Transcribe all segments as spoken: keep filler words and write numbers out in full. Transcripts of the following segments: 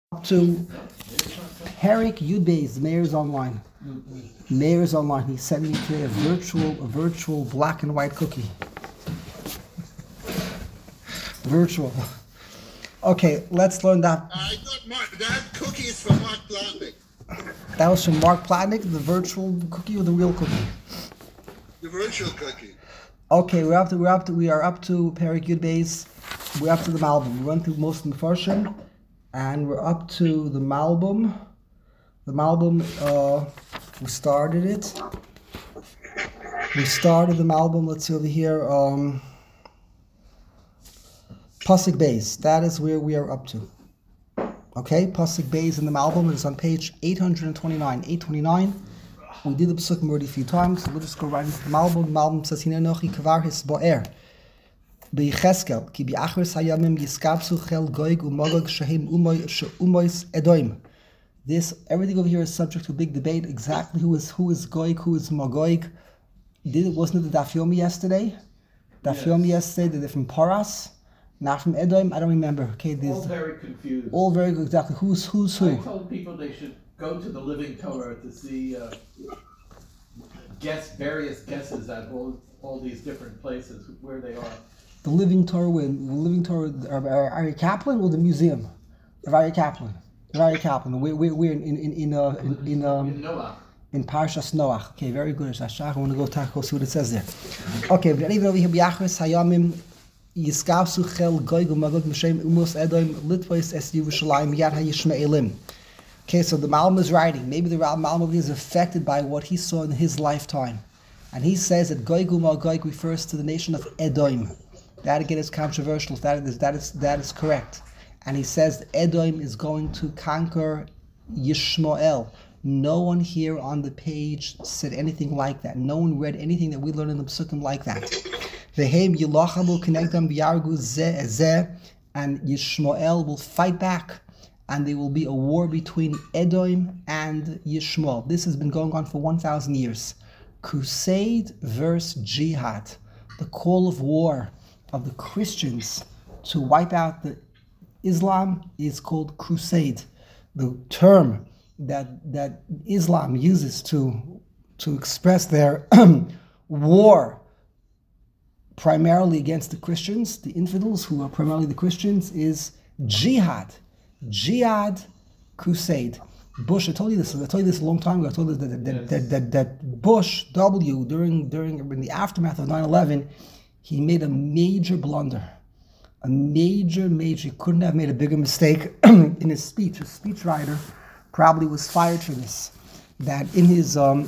To Herrick Udbase, Mayor's Online. Mayor's Online. He sent me today a virtual, a virtual black and white cookie. Virtual. Okay, let's learn that. I got Mark. That cookie is from Mark Platnick. That was from Mark Platnick, the virtual cookie or the real cookie? The virtual cookie. Okay, we're up to we're up to we are up to Herrick Udbase. We're up to the Malbim. We went through most of the Farshim. And we're up to the Malbim. The Malbim, uh, we started it. We started the Malbim, let's see over here. Um, Pasuk Beis, that is where we are up to. Okay, Pasuk Beis in the Malbim is on page eight hundred twenty-nine. eight twenty-nine. We did the Pasuk already a few times, so we'll just go right into the Malbim. The Malbim says, Hine nochi kavar his bo'er. B'Yecheskel, ki b'achris hayamim yiskabsu chel goig umogog shehim umois edoim. This, everything over here is subject to a big debate. Exactly who is who is goig, who is mogoig. Did it wasn't it the Daf Yomi yesterday? Daf Yes. Yomi yesterday. They're from Paras, not from Edoim. I don't remember. Okay, All there's very confused. all very good. Exactly who's who's who. I told people they should go to the Living Torah to see uh, guess various guesses at all all these different places where they are. The Living Torah, when the Living Torah, of Ari Kaplan or the museum of Ari Kaplan, of Ari Kaplan. We're we're, we're in in in in, uh, in, in um. In Noah. In Parshas Noach. Okay, very good. I want to go talk, go see what it says there. Okay, but even over here, B'Yachris Hayamim Yiskavsu Chel Goig Umagog M'Shem Umos Edom Litvois Es Yerushalayim Yad HaYishmaelim. Okay, so the Malbim is writing. Maybe the Malbim is affected by what he saw in his lifetime. And he says that Goig Umagog refers to the nation of Edom. That again is controversial. That is, that is, that is correct. And he says Edom is going to conquer Yishmael. No one here on the page said anything like that. No one read anything that we learned in the Psukim like that. Vehem Yilachamu Kenegdam V'Yargu Zeh Zeh, and Yishmael will fight back, and there will be a war between Edom and Yishmael. This has been going on for one thousand years. Crusade versus jihad, the call of war of the Christians to wipe out the Islam is called crusade. The term that that Islam uses to to express their war primarily against the Christians, the infidels who are primarily the Christians, is jihad. Jihad, crusade. Bush, I told you this. I told you this a long time ago. I told you that that, Yes. that, that, that Bush W during during in the aftermath of nine eleven, he made a major blunder. A major, major, he couldn't have made a bigger mistake in his speech. His speechwriter probably was fired for this. That in his um,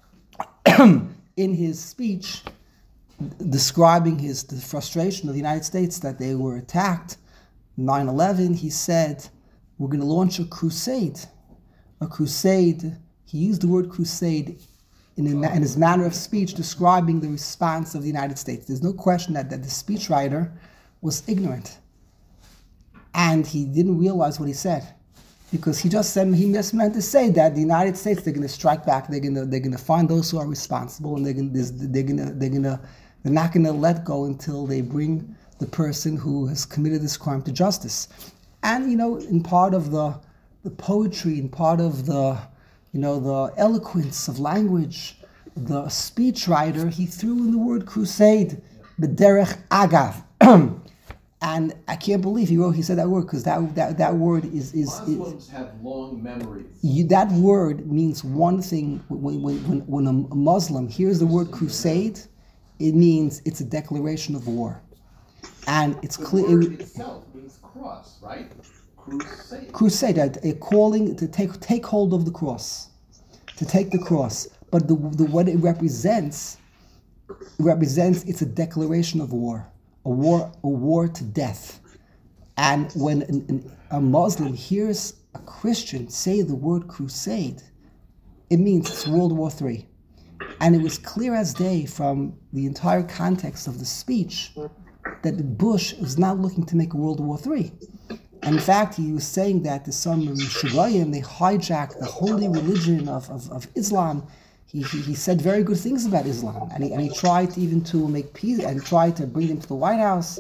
in his speech describing his the frustration of the United States that they were attacked, nine eleven, he said, "We're going to launch a crusade." A crusade. He used the word crusade in, a, in his manner of speech, describing the response of the United States. There's no question that, that the speechwriter was ignorant, and he didn't realize what he said, because he just said he just meant to say that the United States, they're going to strike back. They're going to they're going to find those who are responsible, and they're going they're going to they're going to they're not going to let go until they bring the person who has committed this crime to justice. And you know, in part of the the poetry, in part of the you know the eloquence of language, the speechwriter, he threw in the word crusade, b'derech agav. And I can't believe he wrote, he said that word, because that, that that word is is, is Muslims have long memories. you, that word means one thing. When when when, when a Muslim hears the word crusade, it means it's a declaration of war, and it's The clear. word itself means cross, right? Crusade. Crusade, a, a calling to take take hold of the cross, to take the cross. But the the what it represents, it represents it's a declaration of war, a war a war to death. And when an, an, a Muslim hears a Christian say the word crusade, it means it's World War Three. And it was clear as day from the entire context of the speech that Bush was not looking to make a World War Three. And in fact, he was saying that the some Shugayim, they hijacked the holy religion of, of, of Islam. He, he he said very good things about Islam, and he and he tried even to make peace and tried to bring them to the White House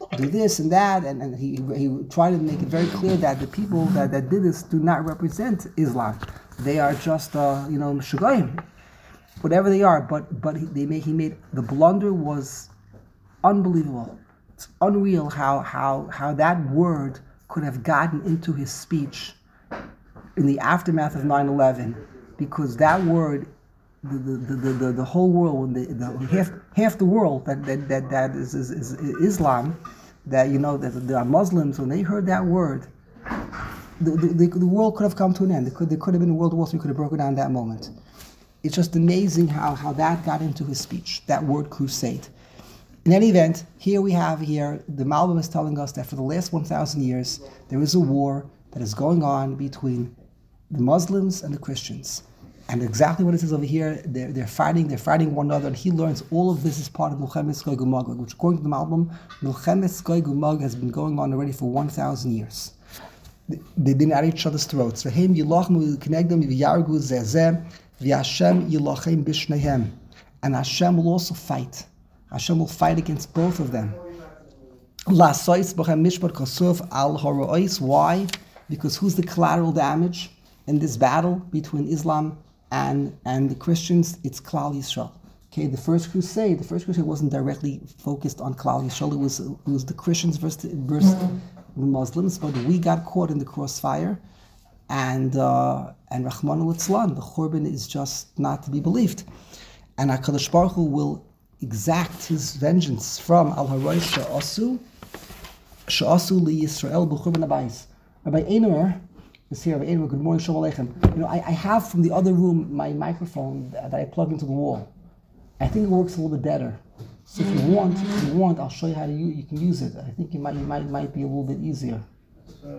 do this and that, and, and he he tried to make it very clear that the people that, that did this do not represent Islam. They are just uh, you know shugayim, whatever they are. But but he, they made he made the blunder was unbelievable. It's unreal how how how that word could have gotten into his speech in the aftermath of nine eleven, because that word, the the, the, the, the whole world, the, the half half the world that that that, that is, is, is Islam, that you know that there are Muslims, when they heard that word, the, the, the world could have come to an end. There could there could have been a World War Three, could have broken down that moment. It's just amazing how, how that got into his speech, that word crusade. In any event, here we have here, the Malbim is telling us that for the last one thousand years, there is a war that is going on between the Muslims and the Christians. And exactly what it says over here, they're, they're fighting, they're fighting one another, and he learns all of this is part of Milchemes Gog uMagog, which according to the Malbim, Milchemes Gog uMagog has been going on already for one thousand years. They've been at each other's throats. V'hem yilachmu k'negdem v'yargu zeh zeh, v'Hashem yilachem b'shnehem. And Hashem will also fight. Hashem will fight against both of them. Why? Because who's the collateral damage in this battle between Islam and, and the Christians? It's Klal Yisrael. Okay, the first crusade, the first crusade wasn't directly focused on Klal Yisrael. It was, it was the Christians versus, versus the Muslims, but we got caught in the crossfire, and uh, and Rahman al-Islam, the Churban is just not to be believed. And HaKadosh Baruch Hu will exact his vengeance from Al Haroy Sha'asu Sha'asu li Yisrael b'Churban Abayis. Rabbi Eimer is here. Rabbi Eimer, good morning, Shalom Aleichem. You know, I, I have from the other room my microphone that I plug into the wall. I think it works a little bit better. So if you want, if you want, I'll show you how to use. You can use it. I think it might, it might, might be a little bit easier. Uh,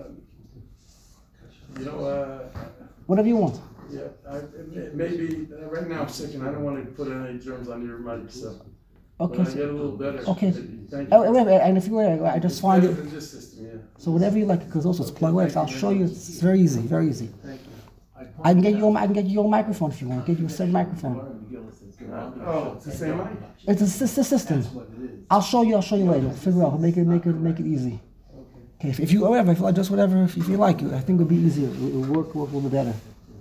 you know, uh, whatever you want. Yeah, I, maybe uh, right now I'm sick and I don't want to put any germs on your mic, so. Okay. When I get a little better. Okay. Thank you. Oh, wait, wait, and if you were, I just find Better it. than this system, yeah. So whatever you like, because also it's Okay, plug away. thank So I'll you show very you. much. It's very easy, very easy. Thank you. I can get you. I can get you your microphone if you want. Get you a second microphone. Oh, it's the same mic? It's a, it's a system. I'll show you. I'll show you later. Figure out. Make it. Make it. Make it easy. Okay. If, if you whatever, if you like, just whatever. If, if you like, I think it would be easier. It would work, work a little bit better.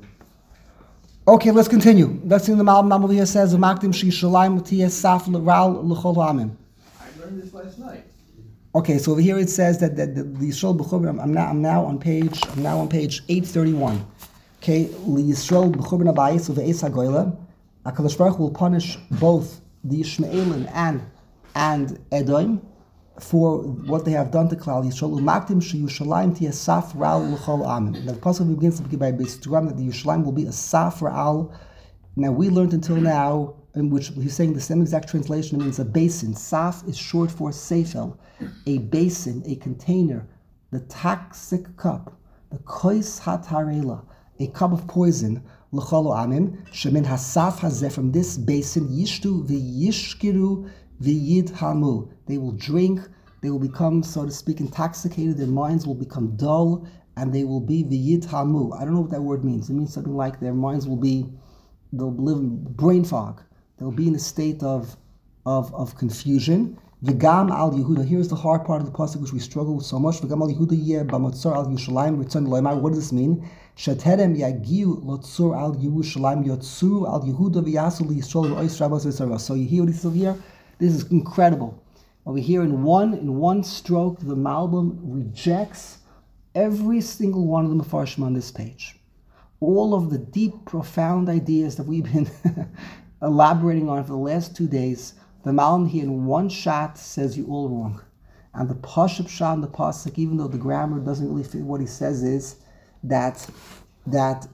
Okay, let's continue. Let's see. The Malbim here says, "Umaktim she'ishalayim tiyeh saf l'ral l'chol ha'amim." I learned this last night. Okay, so over here it says that, that the Yisrael b'Churban. I'm now. I'm now on page. I'm now on page eight thirty-one. Okay, Yisrael b'Churban Abayis uve'es hagoyla. HaKadosh Baruch Hu will punish both the Ishmaelim and and Edom for what they have done to Klal Yisrael. Umaktim she'Yushalayim tiyeh saf ral l'chol amim. Now the pasuk begins to begin by Beisturam that the Yerushalayim will be a saf ral. Now we learned until now, in which he's saying the same exact translation, means a basin. Saf is short for seifel, a basin, a container, the toxic cup, the kois hatarela, a cup of poison. L'chol amim shemin hasaf hazeh, from this basin yishtu v'yishkiru v'yidhamu. They will drink, they will become, so to speak, intoxicated, their minds will become dull, and they will be v'yidhamu. I don't know what that word means. It means something like their minds will be, they'll live in brain fog. They'll be in a state of of, of confusion. V'gam al Yehuda. Here's the hard part of the pasuk which we struggle with so much. V'gam al Yehuda yeh b'motzor al Yerushalayim return loymar. What does this mean? Sheterem yagiu lotzor al Yerushalayim yotzuru al Yehuda v'yasu liyisrael v'ois rabbos v'yisrael. So you hear what he says over here? This is incredible. Over here in one in one stroke, the Malbim rejects every single one of the Mefarshim on this page. All of the deep, profound ideas that we've been elaborating on for the last two days, the Malbim here in one shot says you all wrong. And the Pashup shot in the pasuk, even though the grammar doesn't really fit what he says, is that that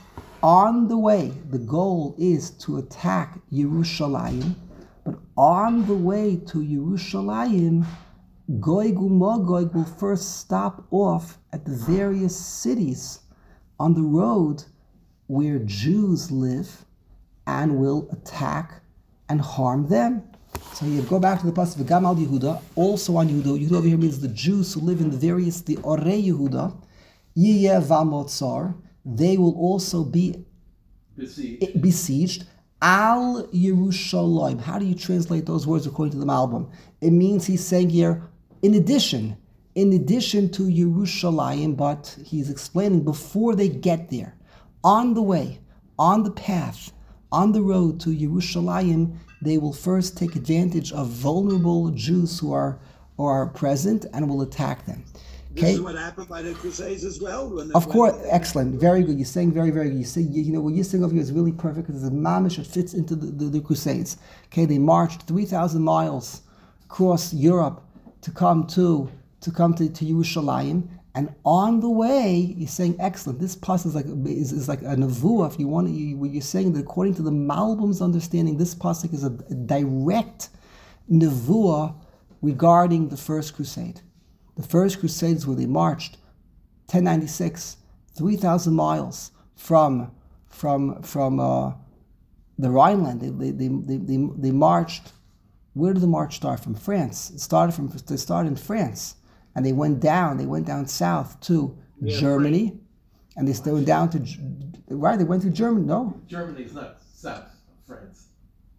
on the way, the goal is to attack Yerushalayim, but on the way to Yerushalayim, Gog uMagog will first stop off at the various cities on the road where Jews live and will attack and harm them. So you go back to the pasuk V'gam al Yehuda, also on Yehuda. Yehuda over here means the Jews who live in the various, the Orei Yehuda, Yiyeh v'Motzar, they will also be Besieged. besieged. Al Yerushalayim. How do you translate those words according to the Malbim? It means he's saying here, In addition, in addition to Yerushalayim, but he's explaining before they get there, on the way, on the path, on the road to Yerushalayim, they will first take advantage of vulnerable Jews who are, who are present and will attack them. This Okay? is what happened by the Crusades as well. When they Of course, went- excellent, very good. You're saying very, very good. You say, you know, what you're saying over here is really perfect because it's a mamish. It fits into the, the, the Crusades. Okay, they marched three thousand miles across Europe to come to to come to, to Yerushalayim, and on the way, you're saying excellent. This pasuk is like is, is like a nevuah. If you want, you, you're saying that according to the Malbim's understanding, this pasuk is a, a direct nevuah regarding the First Crusade. The First Crusade is where they marched ten ninety-six, three thousand miles from from from uh, the Rhineland. They they, they they they they marched. Where did the march start? From France. It started from they started in France, and they went down. They went down south to Yeah, Germany, and they still went down to G- right. They went to Germany. No, Germany's not south of France.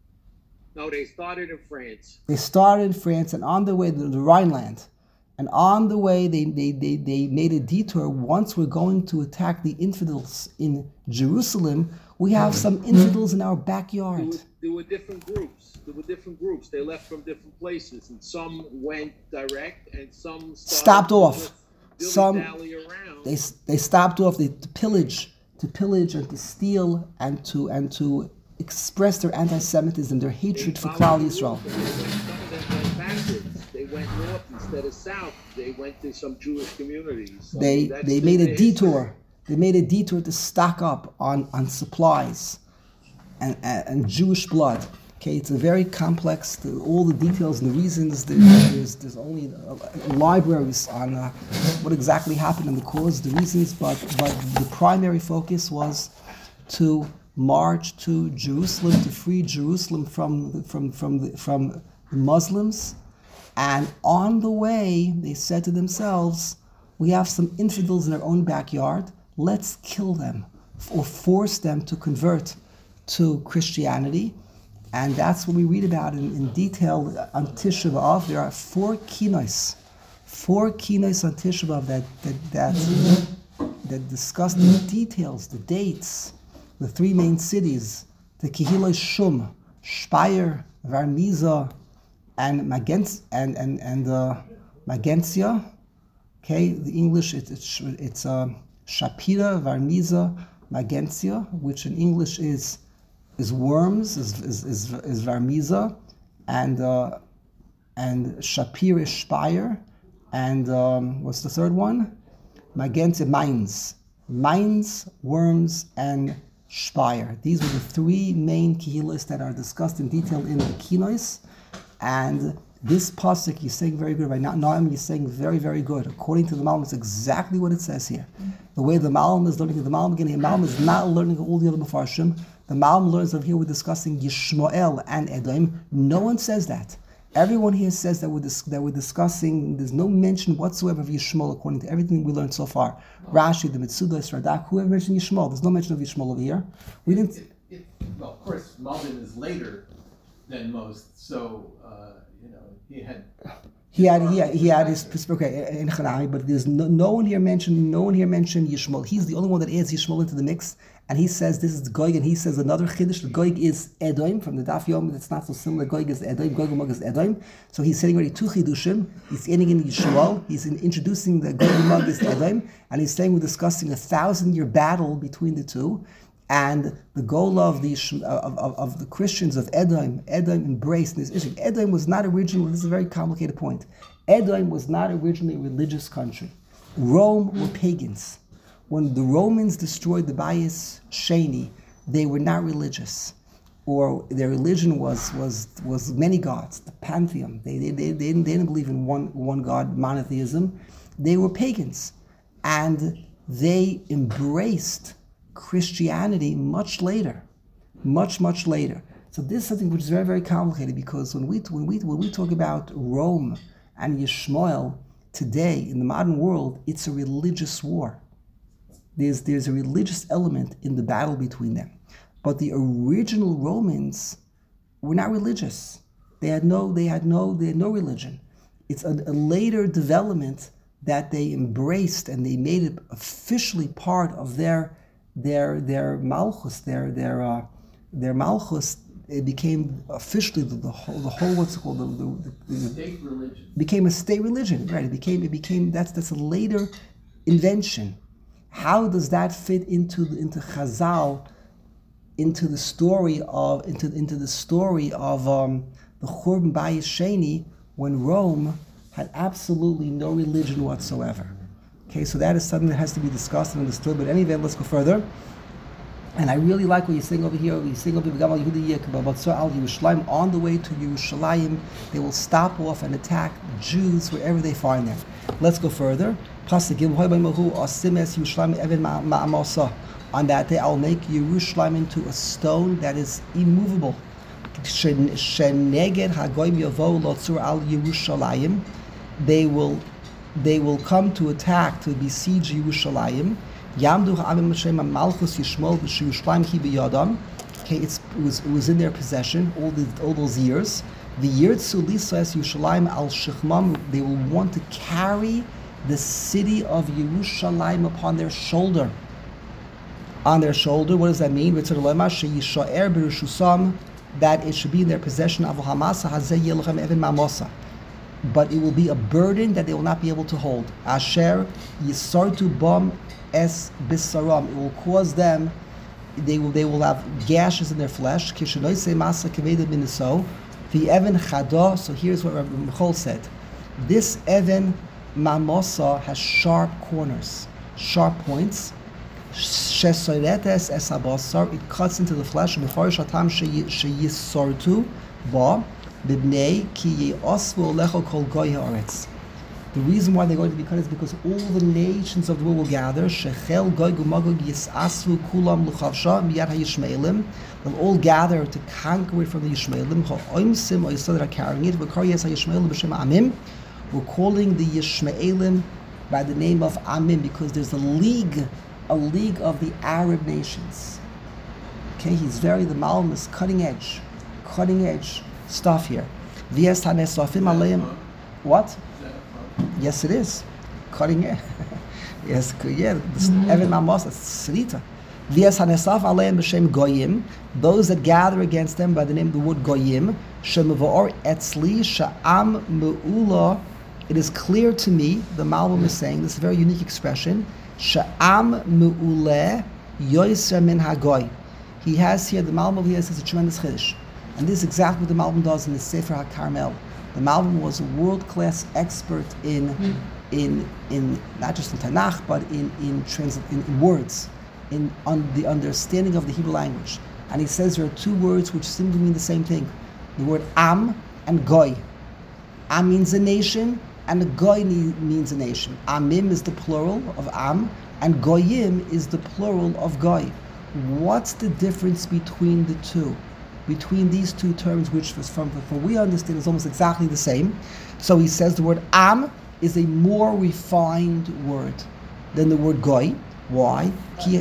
No, they started in France. they started in France, and on the way to the Rhineland. And on the way, they, they, they, they made a detour. Once we're going to attack the infidels in Jerusalem, we have some infidels in our There backyard. were, there were different groups. There were different groups. They left from different places, and some went direct, and some started Stopped to off. just Some- dilly-dally around. They they stopped off they, to pillage, to pillage and to steal and to and to express their anti-Semitism, their hatred for Klal Yisrael. Some of them went backwards. They went north instead of south. They went to some Jewish communities. So They that's they the- made the a history. detour. They made a detour to stock up on, on supplies and, and and Jewish blood. Okay, it's a very complex. The, all the details and the reasons. There, there's there's only uh, libraries on uh, what exactly happened and the cause, the reasons. But but the primary focus was to march to Jerusalem to free Jerusalem from the, from from the, from the Muslims. And on the way, they said to themselves, we have some infidels in our own backyard. Let's kill them or force them to convert to Christianity. And that's what we read about in, in detail on Tisha B'Av. There are four kinos, four kinos on Tisha B'Av that, that, that, that discuss the details, the dates, the three main cities, the Kehillah Shum, Speyer, Varmiza, and Magens and and and uh, Magentia. Okay, the English it, it's it's uh, Shapira, Varmiza, Magentia, which in English is is worms, is is is, is Varmiza, and uh, and Shapir is Speyer, and um, what's the third one? Magentia, Mainz, Mainz, worms, and Speyer. These were the three main kehillas that are discussed in detail in the Kinos. And this pasuk, you're saying very good right now. Noam, you're saying very, very good. According to the Malbim, it's exactly what it says here. The way the Malbim is learning, the Malbim again, the Malbim is not learning all the other Mefarshim. The Malbim learns over here we're discussing Yishmael and Edom. No one says that. Everyone here says that we're, dis- that we're discussing, there's no mention whatsoever of Yishmael according to everything we learned so far. Rashi, the Mitsudas, Radak, whoever mentioned Yishmael. There's no mention of Yishmael over here. We didn't. It, it, well, of course, Malbim is later than most, so uh, you know he had. He had, he had, he had his okay in Chanai, but there's no, no one here mentioned, no one here mentioned Yishmael. He's the only one that adds Yishmael into the mix, and he says this is Goig, and he says another chiddush. The Goig is Edom from the Daf Yom. It's not so similar. Goig is Edom. Goig Mag is Edom. So he's saying already two chidushim. He's ending in Yishmael. He's in, introducing the Goig Mag is Edom, and he's saying we're discussing a thousand-year battle between the two. And the goal of the of, of, of the Christians of Edom, Edom embraced this issue. Edom was not originally, this is a very complicated point. Edom was not originally a religious country. Rome were pagans. When the Romans destroyed the Bayis Sheni, they were not religious. Or their religion was was was many gods, the pantheon. They they, they, they, didn't, they didn't believe in one, one God, monotheism. They were pagans. And they embraced Christianity much later, much much later. So this is something which is very very complicated because when we when we when we talk about Rome and Yishmael today in the modern world, it's a religious war. There's there's a religious element in the battle between them, but the original Romans were not religious. They had no they had no they had no religion. it's a, a later development that they embraced and they made it officially part of their their their malchus, their their uh, their malchus. It became officially the, the whole the whole what's it called the, the, the, the State religion. became a state religion, right? It became it became that's that's a later invention. How does that fit into into Chazal, into the story of into into the story of um, the Churban Bayis Sheni, when Rome had absolutely no religion whatsoever? Okay, so that is something that has to be discussed and understood. But anyway, let's go further. And I really like what you're saying over here. You're saying over here, on the way to Yerushalayim, they will stop off and attack Jews wherever they find them. Let's go further. On that day, I'll make Yerushalayim into a stone that is immovable. They will, they will come to attack, to besiege Yerushalayim. Okay, it's, it was it was in their possession all the all those years. The Yirtzu Lisas Yerushalayim al Shechmam, they will want to carry the city of Yerushalayim upon their shoulder. On their shoulder, what does that mean? That it should be in their possession. But it will be a burden that they will not be able to hold. Asher Yisartu Bam Es Bisaram. It will cause them, they will they will have gashes in their flesh. The Evan Chada, so here's what Rabbi Michal said. This Evan Mamosa has sharp corners, sharp points. Shesoretes es habasar, it cuts into the flesh. Before shatam sheyisartu ba bibnei ki yosvu lecho kol goy haaretz. The reason why they're going to be cut is because all the nations of the world will gather. Shechel goy gumagog yisasvu kulam luchavsha miyad hayishmaelim. They'll all gather to conquer it from the Yishmaelim. Ha'oimsim oisad are carrying it. V'kar yes hayishmaelim b'shem amim. We're calling the Yishmaelim by the name of Amim because there's a league, a league of the Arab nations. Okay, he's very, the Malm is cutting edge, cutting edge stuff here. V'yes hanesafim aleim. What? Yes, it is. Cutting edge. Yes, yeah. Evan Mamos, that's Srita. V'yes hanesaf aleim b'shem goyim. Those that gather against them by the name of the word goyim. Shemavor etzli sha'am me'ula. It is clear to me, the Malbim is saying, this is a very unique expression, Sha'am me'uleh yoyser min hagoy. He has here, the Malbim here says a tremendous chiddush. And this is exactly what the Malbim does in the Sefer HaKarmel. The Malbim was a world-class expert in, mm. in, in not just in Tanakh, but in, in, trans, in, in words, in on the understanding of the Hebrew language. And he says there are two words which seem to mean the same thing. The word am and goy. Am means a nation, and goy means a nation. Amim is the plural of am, and goyim is the plural of goy. What's the difference between the two? Between these two terms, which was from, from we understand is almost exactly the same. So he says the word am is a more refined word than the word goy. Why? Ki-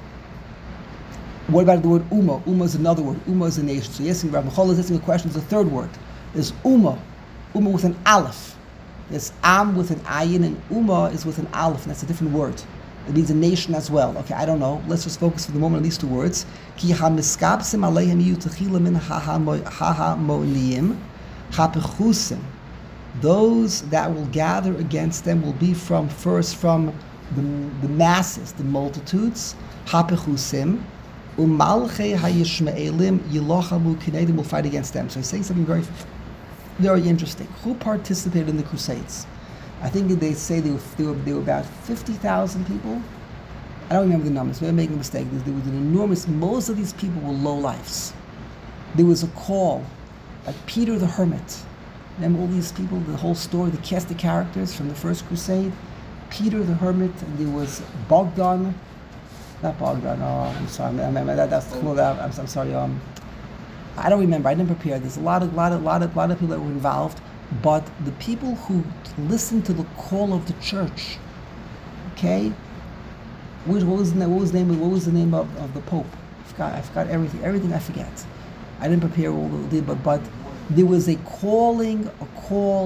what about the word Uma? Uma is another word. Uma is a nation. So yes, Rabbi Michal is asking a question. It's a third word. There's Uma. Uma with an aleph. There's Am with an ayin, and Uma is with an aleph, and that's a different word. It means a nation as well. Okay, I don't know. Let's just focus for the moment on these two words. Ki hamiskabsim alehem yu techila min hahamo'niyim hapechusim. Those that will gather against them will be from first from the, the masses, the multitudes. Hapechusim. Umalche hayishmaelim yilochamu kinedim will fight against them. So he's saying something very, very interesting. Who participated in the Crusades? I think they say they were, they were, they were about fifty thousand people. I don't remember the numbers. Maybe I'm making a mistake. There was an enormous, most of these people were lowlifes. There was a call, like Peter the Hermit. Remember all these people, the whole story, the cast of characters from the First Crusade? Peter the Hermit, and there was Bogdan, not Bogdan, oh, I'm sorry, I mean, that, that's cool, that, I'm, I'm sorry, um, I don't remember, I didn't prepare. There's a lot of, lot of, lot of, lot of people that were involved, but the people who listened to the call of the church, okay, what, what was the name, what was the name, what was the name of, of the Pope? I forgot, I forgot everything, everything I forget. I didn't prepare all the, but, but there was a calling, a call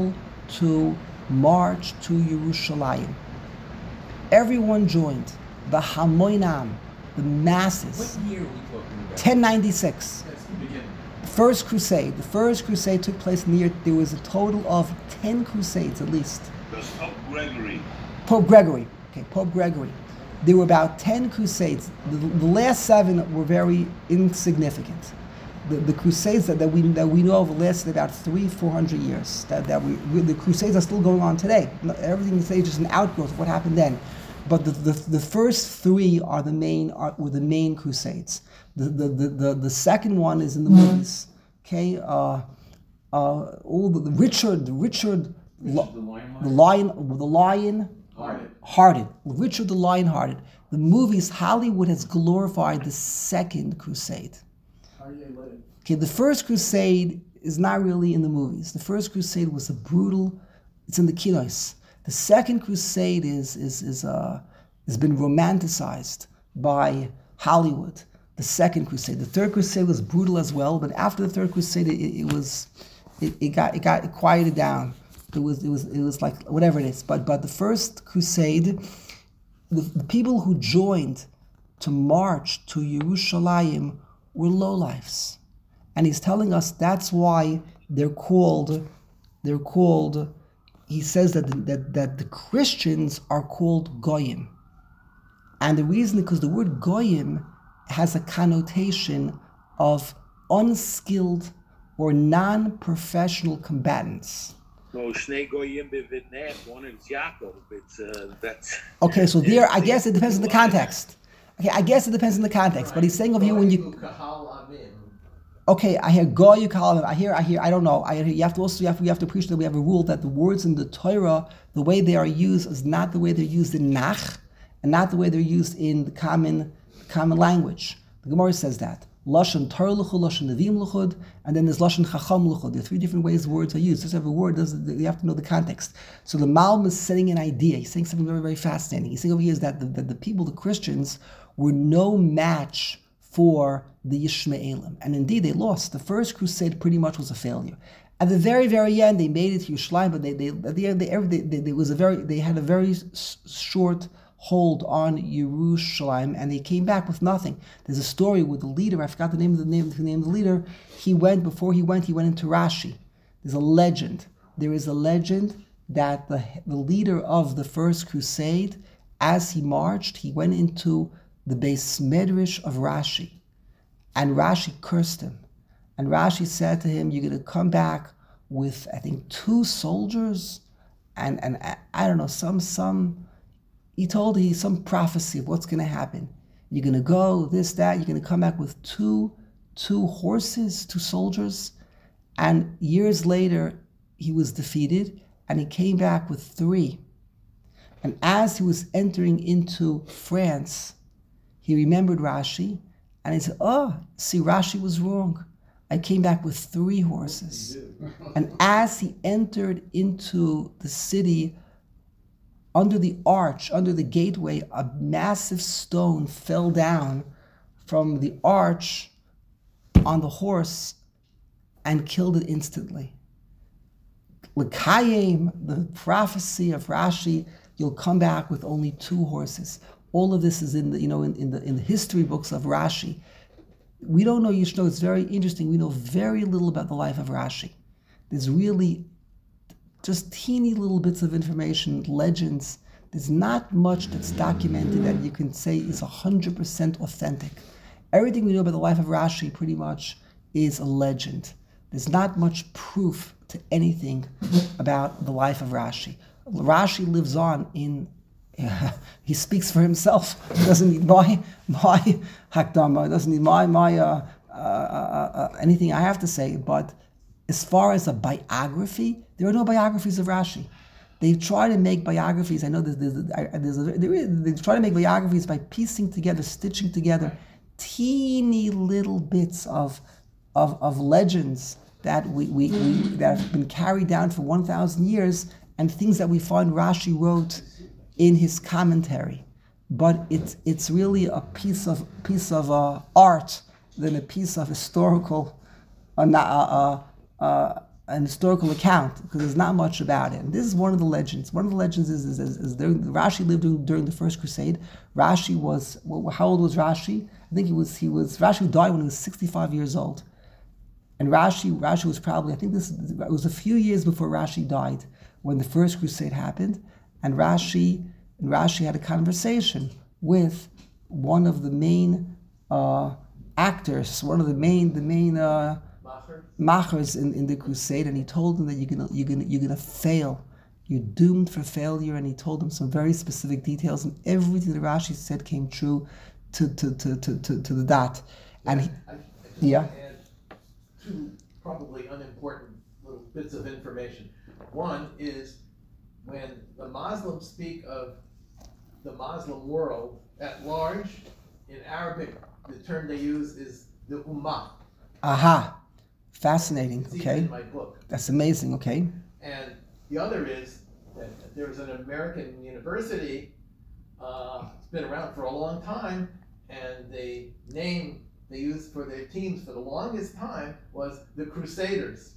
to march to Yerushalayim. Everyone joined. The Hamoinam, the masses. What year are we talking about? ten ninety-six. That's the beginning. First crusade. The first crusade took place in the year, there was a total of ten crusades at least. That's Pope Gregory. Pope Gregory. Okay, Pope Gregory. There were about ten crusades. The, the last seven were very insignificant. The, the crusades that, that we that we know of lasted about three, four hundred years. That that we, we the crusades are still going on today. Everything you say is just an outgrowth of what happened then. But the, the, the first three are the main are, were the main crusades. The the, the, the the second one is in the movies. Okay, uh, uh, all the, the Richard Richard, Richard Lo- the Lion the lion the lion Hearted. hearted Richard the Lion Hearted. The movies, Hollywood has glorified the second crusade. Okay, the first crusade is not really in the movies. The first crusade was a brutal. It's in the kinos. The second crusade is is is uh has been romanticized by Hollywood. The second crusade. The third crusade was brutal as well, but after the third crusade, it, it was it, it got it got it quieted down. It was it was it was like whatever it is. But but the first crusade, the, the people who joined to march to Yerushalayim were lowlifes. And he's telling us that's why they're called, they're called, he says that the, that, that the Christians are called Goyim. And the reason is because the word Goyim has a connotation of unskilled or non-professional combatants. No, Shnei Goyim b'Vidnech, one is Yaakov. It's, uh, that's... Okay, so there, I guess it depends on the context. Okay, I guess it depends on the context, but he's saying over here when you... Okay, I hear go, you call him. I hear, I hear. I don't know. I hear. You have to also. You have, we have to appreciate that we have a rule that the words in the Torah, the way they are used, is not the way they're used in Nach, and not the way they're used in the common, common language. The Gemara says that lashon Torah luchud, lashon Neviim luchud, and then there's lashon Chacham luchud. There are three different ways words are used. Just every word does. You have to know the context. So the Malm is setting an idea. He's saying something very, very fascinating. He's saying over here is that the, that the people, the Christians, were no match for the Yishmaelim. And indeed, they lost. The first crusade pretty much was a failure. At the very, very end, they made it to Yerushalayim, but they, they, at the end, they, they, they, they, was a very, they had a very s- short hold on Yerushalayim, and they came back with nothing. There's a story with the leader, I forgot the name of the name, the name of the leader. He went, before he went, he went into Rashi. There's a legend. There is a legend that the, the leader of the first crusade, as he marched, he went into the Beis Medrash of Rashi. And Rashi cursed him. And Rashi said to him, you're going to come back with, I think, two soldiers and, and I, I don't know, some, some, he told him some prophecy of what's going to happen. You're going to go, this, that, you're going to come back with two, two horses, two soldiers. And years later, he was defeated and he came back with three. And as he was entering into France, he remembered Rashi, and he said, oh, see, Rashi was wrong. I came back with three horses. And as he entered into the city, under the arch, under the gateway, a massive stone fell down from the arch on the horse and killed it instantly. L'kayim, the prophecy of Rashi, you'll come back with only two horses. All of this is in the, you know, in, in the in the history books of Rashi. We don't know, you should know, it's very interesting. We know very little about the life of Rashi. There's really just teeny little bits of information, legends. There's not much that's documented that you can say is one hundred percent authentic. Everything we know about the life of Rashi pretty much is a legend. There's not much proof to anything about the life of Rashi. Rashi lives on in Yeah, he speaks for himself. He doesn't need my my hakdama. He doesn't need my my uh, uh, uh, uh, anything I have to say. But as far as a biography, there are no biographies of Rashi. They try to make biographies. I know there's, there's, there's a, there is, they try to make biographies by piecing together, stitching together teeny little bits of of, of legends that we, we, we that have been carried down for one thousand years, and things that we find Rashi wrote in his commentary, but it's it's really a piece of piece of uh, art than a piece of historical uh, uh, uh, an historical account because there's not much about it. And this is one of the legends. One of the legends is, is, is, is during, Rashi lived during, during the First Crusade. Rashi was, well, how old was Rashi? I think he was, he was, Rashi died when he was sixty-five years old. And Rashi, Rashi was probably, I think this, it was a few years before Rashi died when the First Crusade happened. And Rashi, and Rashi had a conversation with one of the main uh, actors, one of the main, the main, uh, machers in, in the crusade, and he told him that you're gonna you're gonna you're gonna fail, you're doomed for failure, and he told him some very specific details, and everything that Rashi said came true to to to to, to, to the dot. And he, I, I just yeah, want to add two probably unimportant little bits of information. One is when the Muslims speak of the Muslim world at large, in Arabic, the term they use is the Ummah. Aha. Fascinating, It's even okay. in my book. That's amazing, okay. And the other is that there's an American university, uh, it's been around for a long time, and the name they used for their teams for the longest time was the Crusaders.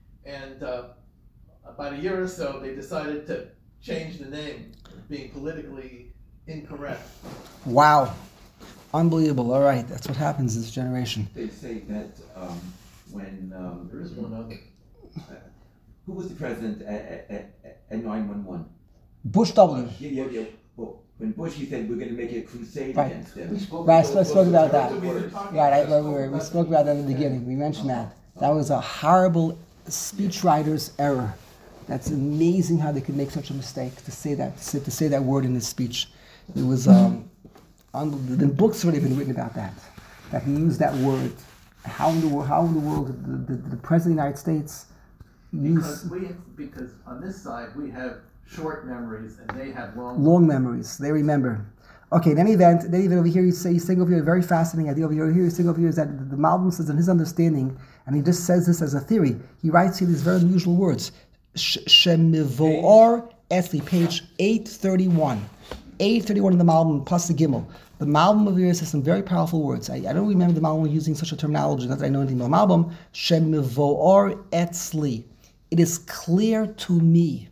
And uh, about a year or so, they decided to change the name, being politically incorrect. Wow. Unbelievable. All right, that's what happens this generation. They say that um, when um, There is one other. uh, who was the president at, at, at nine one one? Bush W. Yeah, yeah, yeah. Well, when Bush, he said we're going to make a crusade Right. against them. Right, so I spoke about that. We've been talking Right, I, about we, this. we, we spoke about that in the beginning. We mentioned that. That was a horrible speechwriter's error. That's amazing how they could make such a mistake to say that to say, to say that word in his speech. It was um, unbelievable. The books already been written about that. That he used that word. How in the world? How in the world did the, the, the president of the United States use Because we, because on this side we have short memories and they have long. long memories? They remember. Okay, in any event, then even over here, you say, he's saying over here, a very fascinating idea over here. Here, he's saying over here is that the, the Malbim says, in his understanding, and he just says this as a theory, he writes here these very unusual words. Shemivoar Esli, page eight thirty-one. eight thirty-one in the Malbim, plus the Gimel. The Malbim over here says some very powerful words. I, I don't remember the Malbim using such a terminology, not that I know anything about Malbim. Shemivoar Etzli. It is clear to me.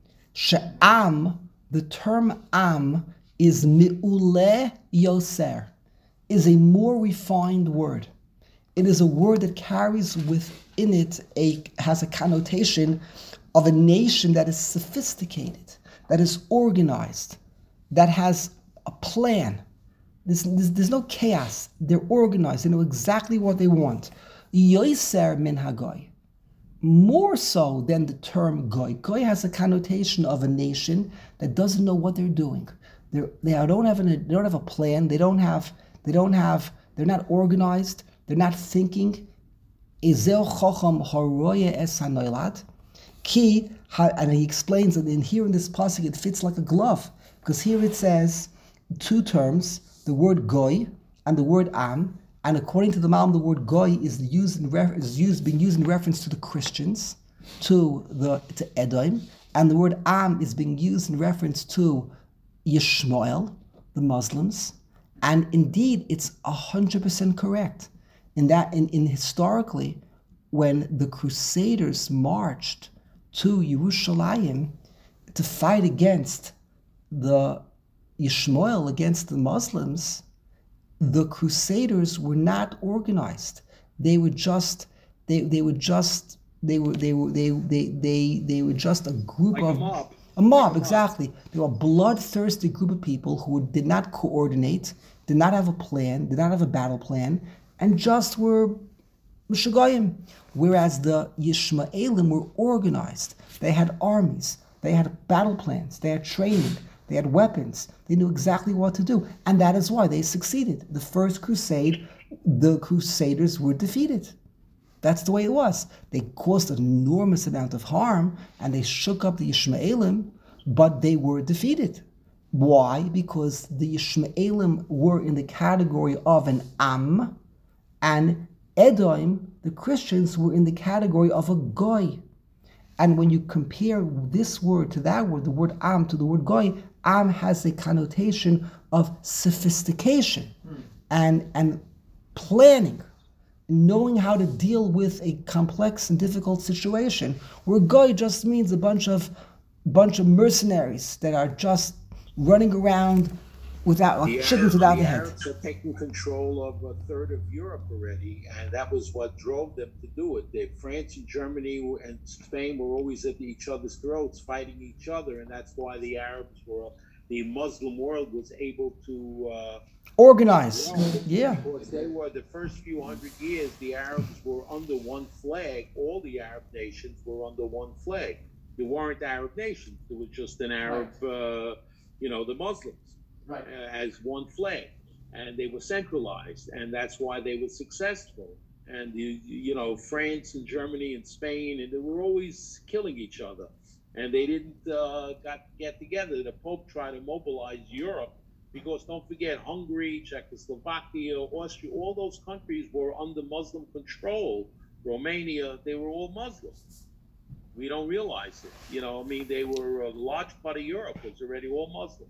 She'am, the term am, is mi'uleh yoser, is a more refined word. It is a word that carries within it a has a connotation of a nation that is sophisticated, that is organized, that has a plan. There's, there's, there's no chaos. They're organized. They know exactly what they want. Yoser min hagoy. More so than the term goy. Goy has a connotation of a nation that doesn't know what they're doing. They're, they don't have an, they don't have a plan. They don't have. They don't have. They're not organized. They're not thinking. Ezel chocham haroye es hanoilad. Ki, and he explains that in here in this pasuk it fits like a glove, because here it says two terms: the word goy and the word am. And according to the Malbim, the word goy is used in refer- is used being used in reference to the Christians, to the to Edom, and the word am is being used in reference to Yishmael, the Muslims. And indeed, it's a hundred percent correct. In that, in, in historically, when the Crusaders marched to Yerushalayim to fight against the Yishmael, against the Muslims, the Crusaders were not organized. They were just, they they were just, they were they were they they they they were just a group Like of a mob. a mob, Like a mob. exactly. They were a bloodthirsty group of people who did not coordinate, did not have a plan, did not have a battle plan, and just were Shagayim. Whereas the Yishmaelim were organized. They had armies, they had battle plans, they had training, they had weapons, they knew exactly what to do. And that is why they succeeded. The first crusade, the Crusaders were defeated. That's the way it was. They caused an enormous amount of harm and they shook up the Yishmaelim, but they were defeated. Why? Because the Yishmaelim were in the category of an Am, and Edom, the Christians, were in the category of a Goy. And when you compare this word to that word, the word Am to the word Goy, Am has a connotation of sophistication mm. and, and planning. knowing how to deal with a complex and difficult situation, where goy just means a bunch of bunch of mercenaries that are just running around without like The chickens Arabs, without the a head. Arabs are taking control of a third of Europe already, and that was what drove them to do it. They, France and Germany were- and Spain were always at each other's throats, fighting each other, and that's why the Arabs were, the Muslim world was able to uh, Organize. grow. Yeah. Because they were the first few hundred years, the Arabs were under one flag. All the Arab nations were under one flag. There weren't Arab nations. There was just an Arab, uh, you know, the Muslims. Right. Uh, as one flag, and they were centralized, and that's why they were successful. And you, you know, France and Germany and Spain, and they were always killing each other, and they didn't uh, got get together. The Pope tried to mobilize Europe because don't forget, Hungary, Czechoslovakia, Austria, all those countries were under Muslim control. Romania, they were all Muslims. We don't realize it. You know, I mean, they were a large part of Europe was already all Muslim.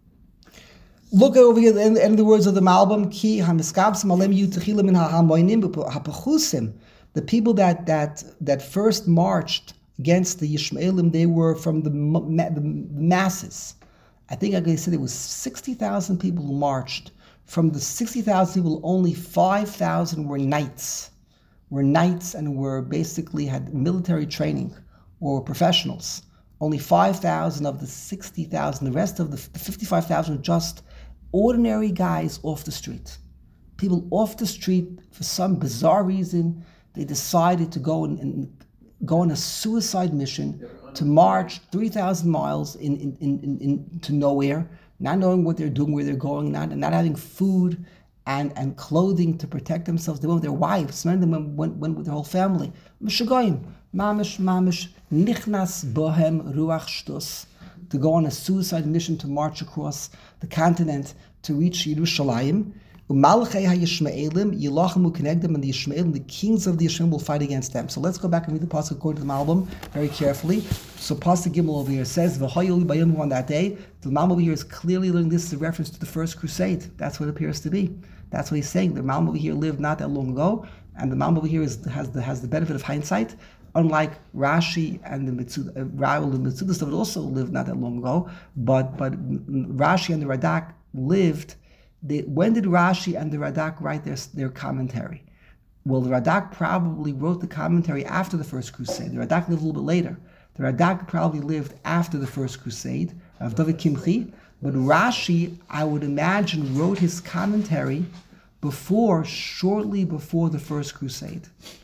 Look over here, the end, end of the words of the Malbim, Ki hamiskabsim alem yu techilim min ha'hamoinim hapachusim. The people that that that first marched against the Yishmaelim, they were from the, ma- the masses. I think I said it was sixty thousand people who marched. From the sixty thousand people, only five thousand were knights. Were knights and were basically had military training or professionals. Only five thousand of the sixty thousand, the rest of the fifty-five thousand were just ordinary guys off the street. People off the street, for some bizarre reason, they decided to go and, and go on a suicide mission to march three thousand miles in, in, in, in, in to nowhere, not knowing what they're doing, where they're going, not, and not having food and, and clothing to protect themselves. They went with their wives, many of them went, went with their whole family. Mishagoyim, mamish, mamish, nichnas bohem ruach shtus, to go on a suicide mission to march across the continent to reach Yerushalayim. Umalchei ha-Yishmaelim, Yilachamu Kenegdim, and the Yishmaelim, the kings of the Yishmaelim will fight against them. So let's go back and read the pasuk according to the Malbim very carefully. So pasuk Gimel over here says, V'hayolu bayom on that day. The Malbim over here is clearly learning this is a reference to the first crusade. That's what it appears to be. That's what he's saying. The Malbim over here lived not that long ago, and the Malbim over here is, has the has the benefit of hindsight. Unlike Rashi and the Mitzudas, uh, Raul and Mitzudas would also lived not that long ago, but but Rashi and the Radak lived. They, when did Rashi and the Radak write their their commentary? Well, the Radak probably wrote the commentary after the First Crusade. The Radak lived a little bit later. The Radak probably lived after the First Crusade of David Kimchi, but Rashi, I would imagine, wrote his commentary before, shortly before the First Crusade.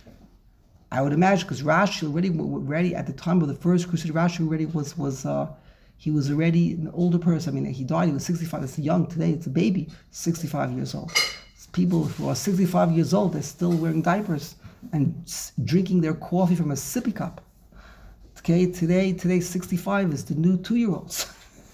I would imagine because Rashi already, already at the time of the First Crusade, Rashi already was was uh, he was already an older person. I mean, he died. He was sixty-five. It's young today. It's a baby, sixty-five years old. People who are sixty-five years old, they're still wearing diapers and drinking their coffee from a sippy cup. Okay, today, today, sixty-five is the new two-year-olds.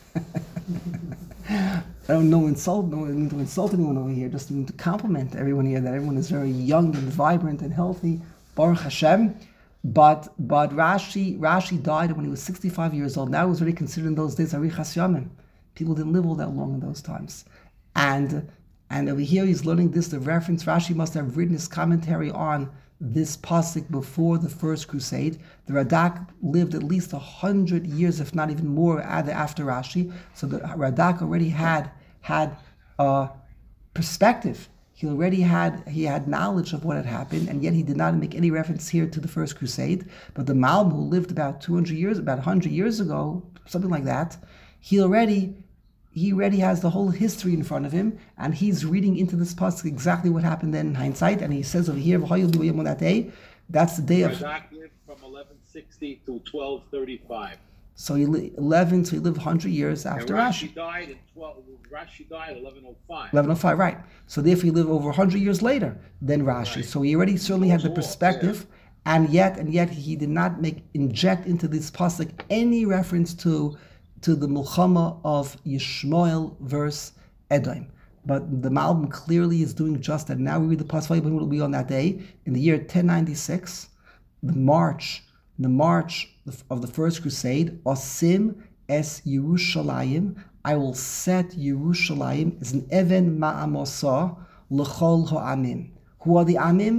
I don't know insult, no need to insult anyone over here. Just to compliment everyone here that everyone is very young and vibrant and healthy. Baruch Hashem, but but Rashi Rashi died when he was sixty-five years old. Now it was already considered in those days Arichas Yamim. People didn't live all that long in those times, and and over here he's learning this. The reference Rashi must have written his commentary on this pasuk before the First Crusade. The Radak lived at least a hundred years, if not even more, after Rashi. So the Radak already had had a perspective. He already had he had knowledge of what had happened, and yet he did not make any reference here to the First Crusade. But the Malbim, who lived about two hundred years, about one hundred years ago, something like that, he already he already has the whole history in front of him, and he's reading into this pasuk exactly what happened then in hindsight. And he says over here, on that day, that's the day of. Radak lived from eleven sixty to twelve thirty-five. So he li- eleven, so he lived one hundred years after and Rashi. Rashi died in twelve. Rashi died eleven oh five. eleven oh five, right. So therefore he lived over one hundred years later than Rashi. Right. So he already certainly had the perspective, yeah. and yet and yet he did not make inject into this pasuk any reference to to the Milchama of Yishmael verse Edom. But the Malbim clearly is doing just that. Now we read the pasuk when will be on that day in the year ten ninety-six, the March, the March of the First Crusade. Osim es Yerushalayim. I will set Yerushalayim as an even ma'amosa l'chol ha'amim. Who are the amim?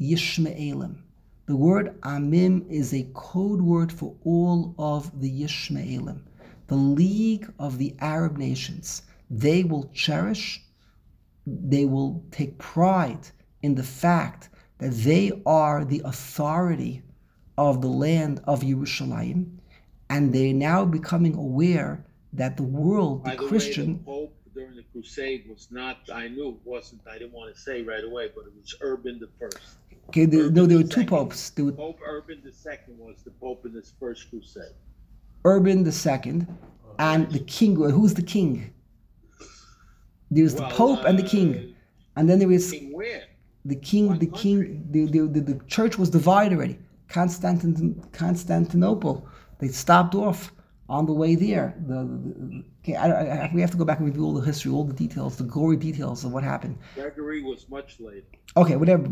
Yishmaelim. The word Amim is a code word for all of the Yishmaelim, the League of the Arab nations. They will cherish, they will take pride in the fact that they are the authority of the land of Yerushalayim, and they're now becoming aware that the world, the By the Christian... way, the Pope during the Crusade was not, I knew it wasn't, I didn't want to say right away, but it was Urban the First. Okay, there, no, there were two Second. popes. There were Pope Urban the Second was the Pope in this First Crusade. Urban the Second, and the king. Who's the king? There was the Well, Pope and the uh, king, and then there was King where? the king. what The country? king. The, the, the, the church was divided already. Constantin, Constantinople. They stopped off on the way there. The, the, okay, I, I, I- we have to go back and review all the history, all the details, the gory details of what happened. Gregory was much later. Okay, whatever.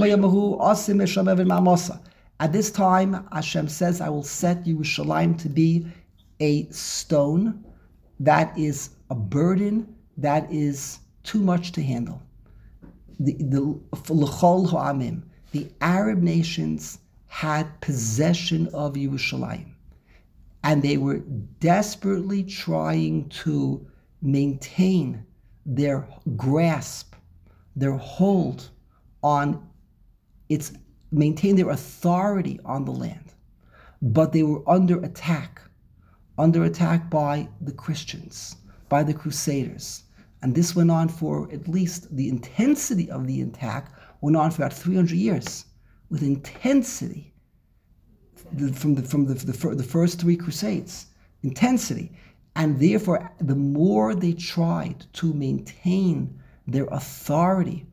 At this time, Hashem says, I will set Yerushalayim to be a stone that is a burden that is too much to handle. The the l'chol ha'amim, the Arab nations had possession of Yerushalayim, and they were desperately trying to maintain their grasp, their hold on its, maintain their authority on the land. But they were under attack, under attack by the Christians, by the Crusaders. And this went on for, at least the intensity of the attack went on for about three hundred years, with intensity the, from the from the, the, fir- the first three crusades, intensity. And therefore, the more they tried to maintain their authority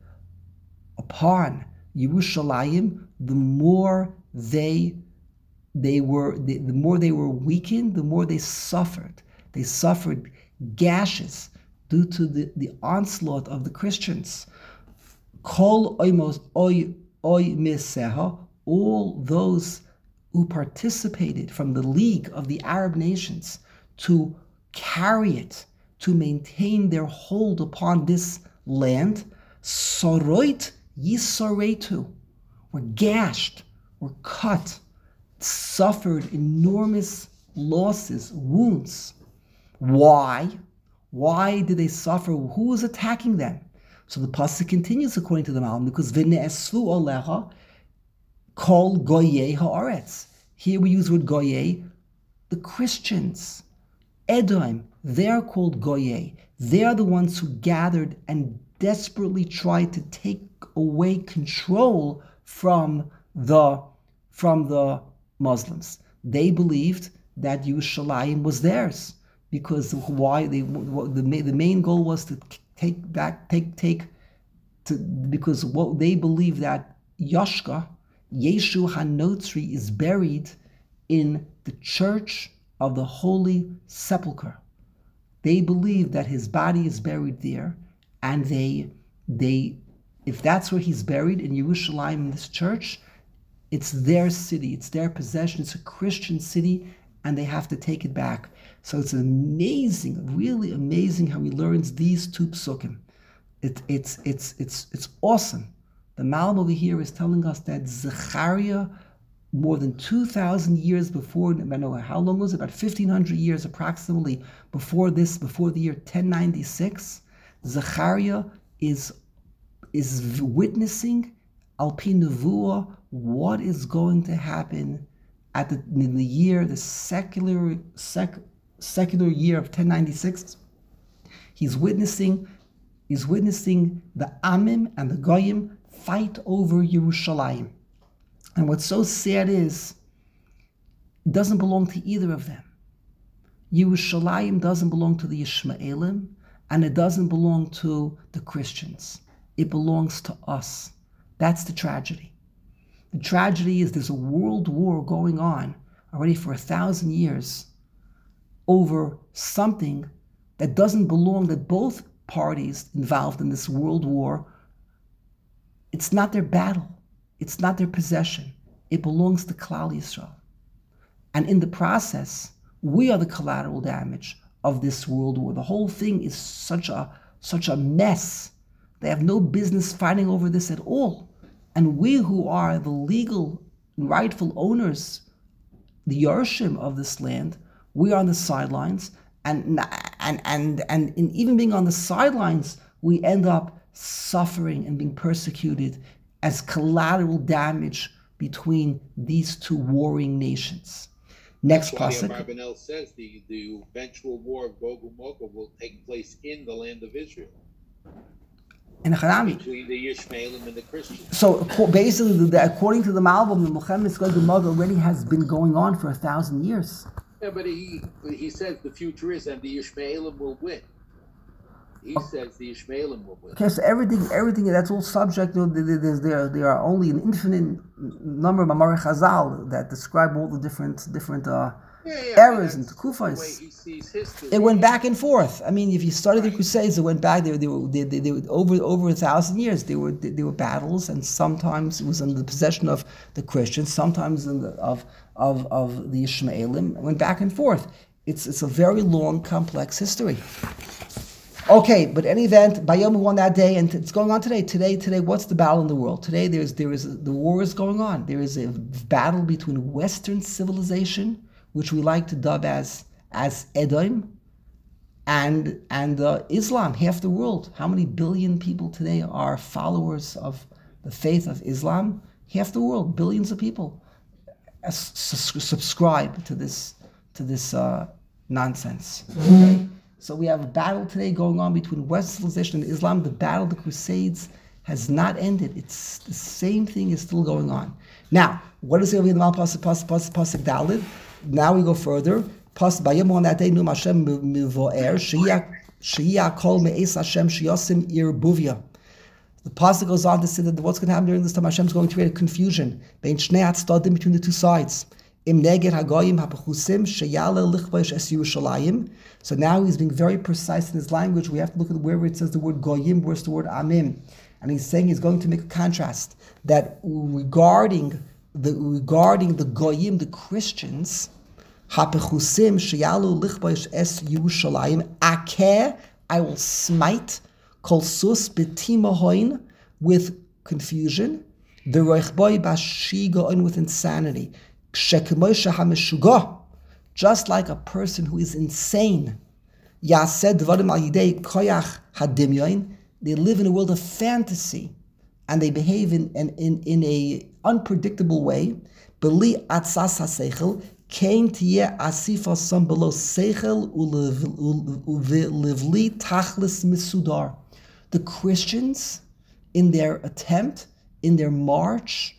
upon Yerushalayim, the more they they were the, the more they were weakened, the more they suffered. They suffered gashes due to the, the onslaught of the Christians. Kol oimos oy oy miseha, all those who participated from the League of the Arab nations to carry it, to maintain their hold upon this land, soroit yisoretu, were gashed, were cut, suffered enormous losses, wounds. Why? Why did they suffer? Who was attacking them? So the pasuk continues according to the Malm, because v'ne'esvu olecha kol goyei haaretz. Here we use the word goyei, the Christians. Edom, they are called goyei. They are the ones who gathered and desperately tried to take away control from the from the Muslims. They believed that Yerushalayim was theirs, because why they the the main goal was to take back take take to because what they believe that Yashka Yeshu HaNotzri is buried in the church of the Holy Sepulchre. They believe that his body is buried there, and they they if that's where he's buried in Yerushalayim, in this church, it's their city, it's their possession, it's a Christian city, and they have to take it back. So it's amazing, really amazing how he learns these two psukim. It, it's it's it's it's awesome. The Malm over here is telling us that Zechariah, more than two thousand years before, I don't know how long was it, about fifteen hundred years approximately before this, before the year ten ninety-six, Zechariah is is witnessing al pi nevuah what is going to happen at the in the year, the secular sec, secular year of ten ninety-six. He's witnessing he's witnessing the Amim and the Goyim fight over Yerushalayim. And what's so sad is, it doesn't belong to either of them. Yerushalayim doesn't belong to the Yishmaelim, and it doesn't belong to the Christians. It belongs to us. That's the tragedy. The tragedy is there's a world war going on already for a thousand years over something that doesn't belong, that both parties involved in this world war, it's not their battle. It's not their possession. It belongs to Klal Yisrael. And in the process, we are the collateral damage of this world war. The whole thing is such a such a mess. They have no business fighting over this at all. And we who are the legal, rightful owners, the Yorshim of this land, we are on the sidelines, and and and and in even being on the sidelines, we end up suffering and being persecuted as collateral damage between these two warring nations. Next That's why pasuk. Abarbanel says the, the eventual war of Gog and Magog will take place in the land of Israel And Harami. between the Ishmaelim and the Christians. So acco- basically, the, the, according to the Malbim, the Muhammad Gog and Magog already has been going on for a thousand years. Yeah, but he he says the future is, and the Ishmaelim will win. He says the Ishmaelim will win. Okay, so everything, everything that's all subject. You know, there, there, there, there are only an infinite number of Mamar Chazal that describe all the different, different uh, Yeah, yeah, errors and that's the way tekufos. he sees history. It went back and forth. I mean, if you study the Crusades, it went back. They, were- they were they, they, they were over over a thousand years. There were there were battles, and sometimes it was under the possession of the Christians, sometimes in the, of of of the Ishmaelim. It went back and forth. It's it's a very long, complex history. Okay, but any event, Bayom won that day, and it's going on today. Today, today, what's the battle in the world? Today, there's there is the war is going on. There is a battle between Western civilization, which we like to dub as as Edom, and and uh, Islam. Half the world. How many billion people today are followers of the faith of Islam? Half the world, billions of people, uh, sus- subscribe to this to this uh, nonsense. Okay? So we have a battle today going on between Western civilization and Islam. The battle of the Crusades has not ended. It's the same thing is still going on. Now, what is it in the Mal Pasuk Pasuk Pasuk Pasuk Dalid? Now we go further. Pas bayom on that day num Hashem mivoer sheyah sheyah kol me'es Hashem sheyosim ir buvia. The pasuk goes on to say that what's going to happen during this time? Hashem is going to create a confusion bein shnei hatzadim, between the two sides. Im neged hagoyim hapachusim sheyale lichbaish es Yerushalayim. So now he's being very precise in his language. We have to look at where it says the word goyim, where's the word amim, and he's saying he's going to make a contrast that regarding the regarding the goyim, the Christians, hapachusim sheyalu lichbaish es Yerushalayim akeh, I will smite kol sus betimahoin, with confusion, the roichboi bashigaon, with insanity. Just like a person who is insane, they live in a world of fantasy, and they behave in in, in, in a unpredictable way. The Christians, in their attempt, in their march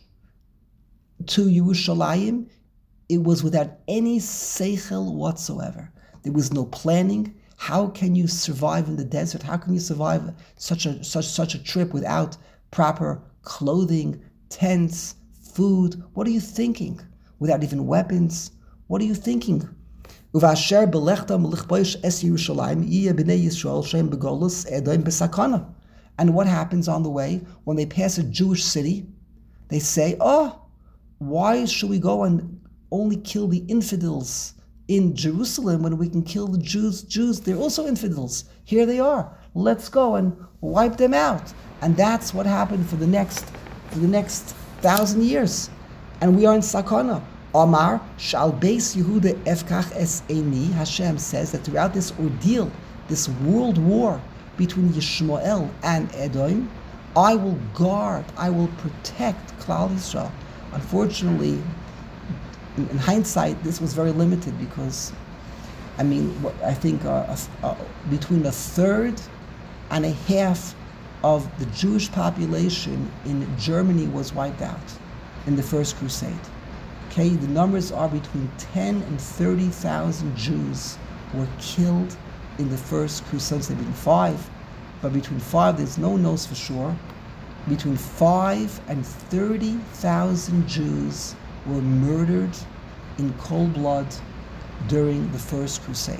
to Yerushalayim, it was without any seichel whatsoever. There was no planning. How can you survive in the desert? How can you survive such a such such a trip without proper clothing, tents, food? What are you thinking? Without even weapons? What are you thinking? Uvasher belechtam lichboish es Yerushalayim yiyeh b'nei Yisrael shem begolus edom b'sakana. And what happens on the way when they pass a Jewish city? They say, "Oh, why should we go and only kill the infidels in Jerusalem when we can kill the Jews? Jews, they're also infidels. Here they are. Let's go and wipe them out." And that's what happened for the next for the next thousand years. And we are in Sakana. Omar shal beis Yehuda efkach es eini. Hashem says that throughout this ordeal, this world war between Yishmael and Edom, I will guard, I will protect Klal Yisrael. Unfortunately, in, in hindsight, this was very limited because, I mean, what, I think uh, uh, between a third and a half of the Jewish population in Germany was wiped out in the First Crusade. Okay, the numbers are between ten and thirty thousand Jews were killed in the First Crusade. There have been five, but between five, there's no knows for sure. Between five and thirty thousand Jews were murdered in cold blood during the First Crusade,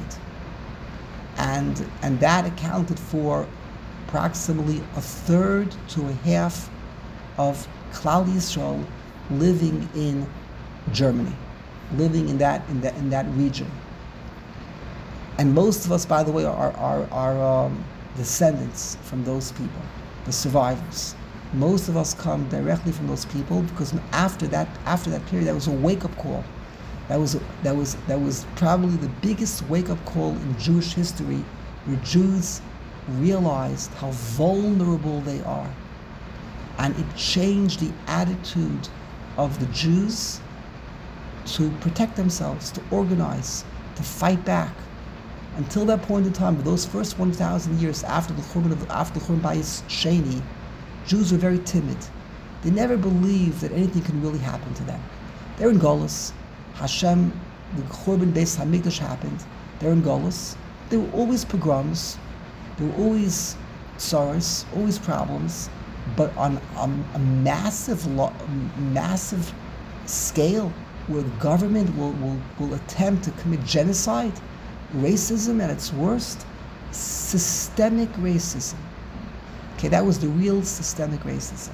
and and that accounted for approximately a third to a half of Klal Yisrael living in Germany, living in that in that in that region. And most of us, by the way, are are are um, descendants from those people, the survivors. Most of us come directly from those people because after that, after that period, that was a wake-up call. That was a, that was that was probably the biggest wake-up call in Jewish history, where Jews realized how vulnerable they are, and it changed the attitude of the Jews to protect themselves, to organize, to fight back. Until that point in time, those first one thousand years after the Churban of after the Churban Bayis Sheni, Jews were very timid. They never believed that anything could really happen to them. They're in Golus. Hashem, the Churban Beis Hamikdash happened. They're in Golus. There were always pogroms. There were always sorrows, always problems. But on, on a massive, lo- massive scale, where the government will, will, will attempt to commit genocide, racism at its worst, systemic racism. Okay, that was the real systemic racism.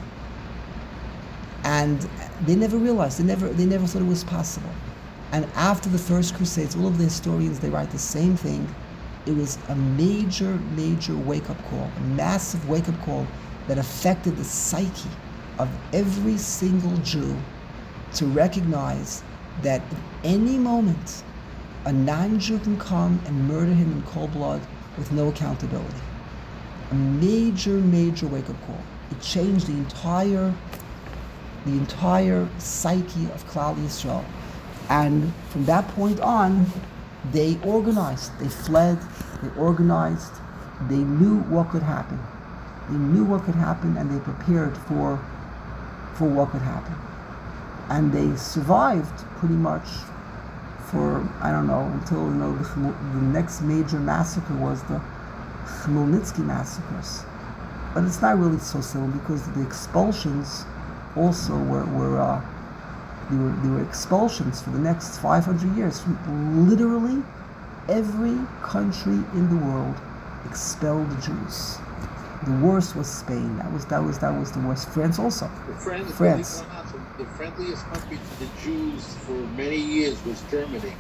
And they never realized, they never they never thought it was possible. And after the First Crusades, all of the historians, they write the same thing. It was a major, major wake-up call, a massive wake-up call that affected the psyche of every single Jew to recognize that at any moment, a non-Jew can come and murder him in cold blood with no accountability. A major, major wake-up call. It changed the entire, the entire psyche of Klal Yisrael. And from that point on, they organized, they fled, they organized, they knew what could happen. They knew what could happen, and they prepared for, for what could happen. And they survived pretty much for, I don't know, until you know the, the next major massacre was the Chmielnitsky massacres. But it's not really so simple because the expulsions also were, were uh, there were, there were expulsions for the next five hundred years from literally every country in the world expelled the Jews. The worst was Spain. That was that was that was the worst. France also. The friend, France. The friendliest country to the Jews for many years was Germany.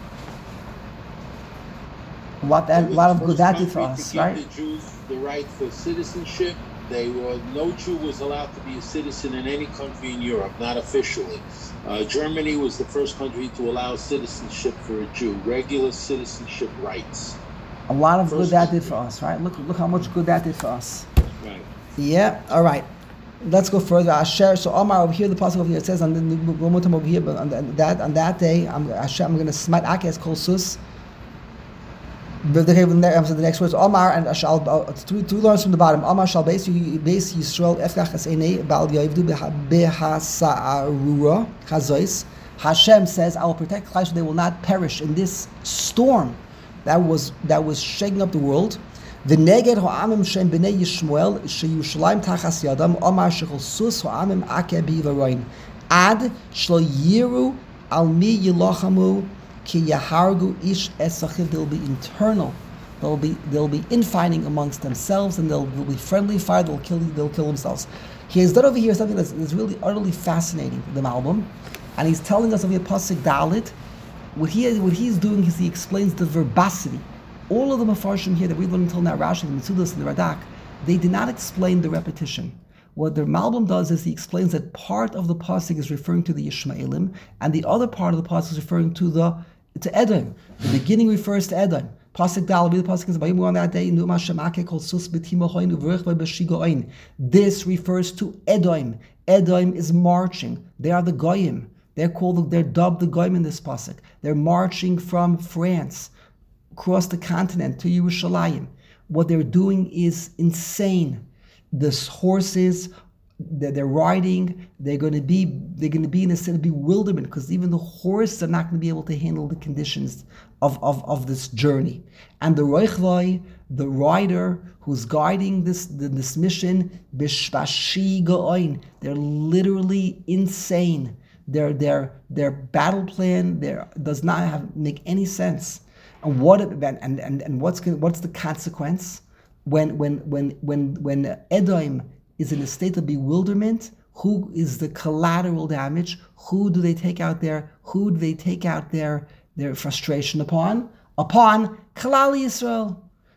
A lot, that, It was lot of the good first that did for country us, to give right? the Jews the right for citizenship. They were no Jew was allowed to be a citizen in any country in Europe, not officially. Uh, Germany was the first country to allow citizenship for a Jew, regular citizenship rights. A lot of First good that did country. for us, right? Look, look how much good that did for us. Right. Yeah. All right. Let's go further. Asher. So Omar over here, the passage over here it says, on the, one more time over here, but on the, that on that day, I'm Asher, I'm going to smite Akes Kol Sus. But the, the next words, Omar and Ashal, two, two lines from the bottom. Omar shall base base Yisrael efkach es enei bal yavdu behasa'arura chazois. Hashem says, I will protect Klal Yisrael; they will not perish in this storm that was that was shaking up the world. V'neged ha'amim shem b'nei Yishmael sheyushalayim tachas yadam Omar shechol sus ha'amim akeh b'yivaroin ad shlo yiru al mi yilochamu. Ki yahargu ish esachiv. They'll be internal. They'll be they'll be infighting amongst themselves, and they'll, they'll be friendly fire. They'll kill they'll kill themselves. He has done over here something that's, that's really utterly fascinating. The Malbim, and he's telling us over here pasuk Dalit. What he what he's doing is he explains the verbosity. All of the mafarshim here that we've learned until now, Rashi, the Mitzudas, and the Radak, they did not explain the repetition. What the Malbim does is he explains that part of the pasuk is referring to the Yishmaelim, and the other part of the pasuk is referring to the to Edom. The beginning refers to Edom. Pasuk Dal, the pasuk is about on that day. This refers to Edom. Edom is marching. They are the Goyim. They're called. They're dubbed the Goyim in this pasuk. They're marching from France across the continent to Yerushalayim. What they're doing is insane. The horses that they're riding, they're going to be they're going to be in a state of bewilderment because even the horses are not going to be able to handle the conditions of, of, of this journey. And the Roichloi, the rider who's guiding this this mission, bishvashi go'oin, they're literally insane. Their their their battle plan there does not have make any sense. And what and and and, and what's what's the consequence when when when when when Edom is in a state of bewilderment? Who is the collateral damage? Who do they take out their who do they take out their their frustration upon? Upon Klal Yisrael.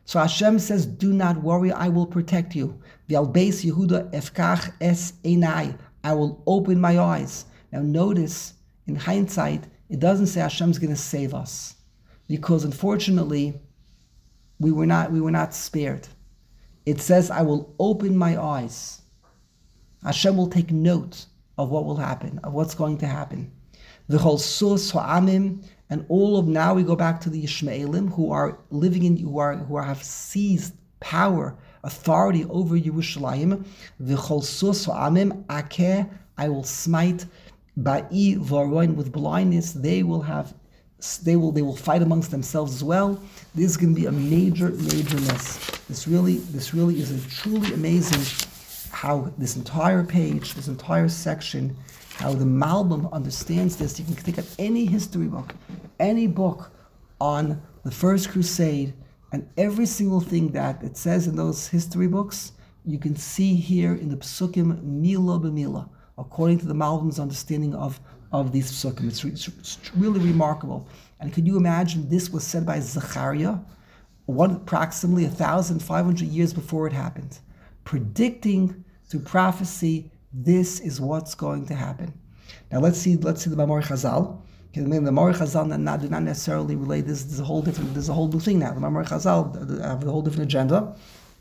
So Hashem says, do not worry, I will protect you. V'al beis Yehuda efkach es einai, I will open my eyes. Now notice, in hindsight, it doesn't say Hashem's going to save us, because unfortunately, we were not we were not spared. It says, I will open my eyes. Hashem will take note of what will happen, of what's going to happen. V'chol sus ha'amim, and all of, now we go back to the Yishmaelim who are living in, who are who are, have seized power, authority over Yerushalayim. V'chol sus ha'amim akeh, I will smite ba'i v'aroin, with blindness. They will have, they will they will fight amongst themselves as well. This is going to be a major major mess. This really this really is a truly amazing how this entire page, this entire section, how the Malbim understands this. You can think of any history book, any book on the First Crusade, and every single thing that it says in those history books, you can see here in the Psukim, Mila b'Mila, according to the Malbim's understanding of, of these Psukim. It's, re- it's really remarkable. And could you imagine this was said by Zechariah, one, approximately one thousand five hundred years before it happened, predicting through prophecy, this is what's going to happen. Now let's see. Let's see the Mamor Chazal. Okay, the Mamor Chazal not, do not necessarily relate. This, this is a whole different. There's a whole new thing now. The Mamor Chazal have a whole different agenda.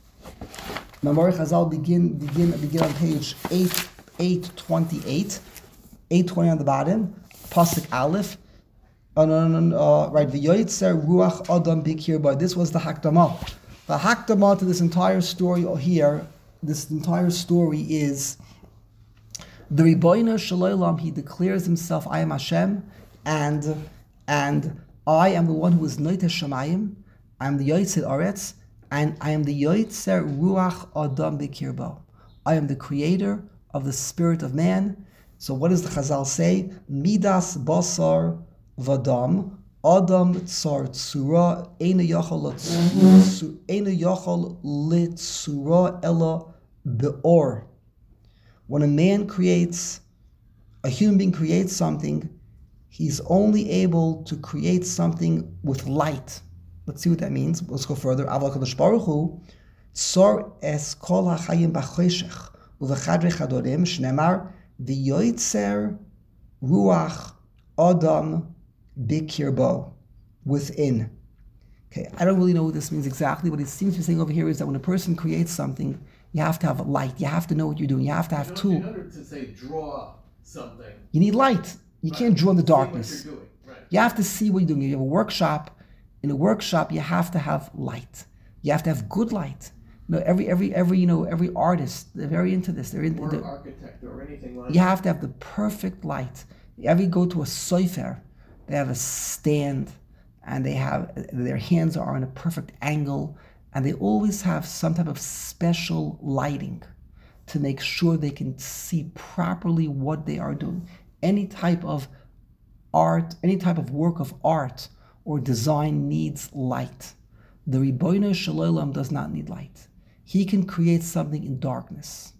Mamor Chazal begin begin begin on page eight eight twenty eight, eight twenty on the bottom. Pasuk Aleph. Uh, no, no, no, uh, right. V'yoytzer ruach adam bikir bar. This was the Hakdamah. The Hakdamah to this entire story here. This entire story is the Ribono Shel Olam. He declares himself, I am Hashem, and and I am the one who is Noiteh Shamayim. I am the Yoitzer Aretz, and I am the Yoitzer Ruach Adam Bikirbo. I am the creator of the spirit of man. So what does the Chazal say? Midas Basar Vadam Adam Tsar Tsura Eina Yachol Eina Yachol Litzura Ella Be'or. When a man creates, a human being creates something, he's only able to create something with light. Let's see what that means. Let's go further. Aval Kadosh Baruch Hu Tsar es kol hachayim b'choshech uv'chadrei chadorim shnemar v'yoytzer ruach adam bikirbo, within. Okay, I don't really know what this means exactly. What it seems to be saying over here is that when a person creates something, you have to have light. You have to know what you're doing. You have to have tool. In order to say draw something, you need light. You right. can't draw in the See darkness. what you're doing. Right. You have to see what you're doing. You have a workshop. In a workshop, you have to have light. You have to have good light. You know, every every every you know every artist, they're very into this. They're in. Or they're, architect or anything like that. You have to have the perfect light. You ever go to a sofer, they have a stand, and they have their hands are in a perfect angle, and they always have some type of special lighting to make sure they can see properly what they are doing. Any type of art, any type of work of art or design needs light. The Ribono Shel Olam does not need light. He can create something in darkness.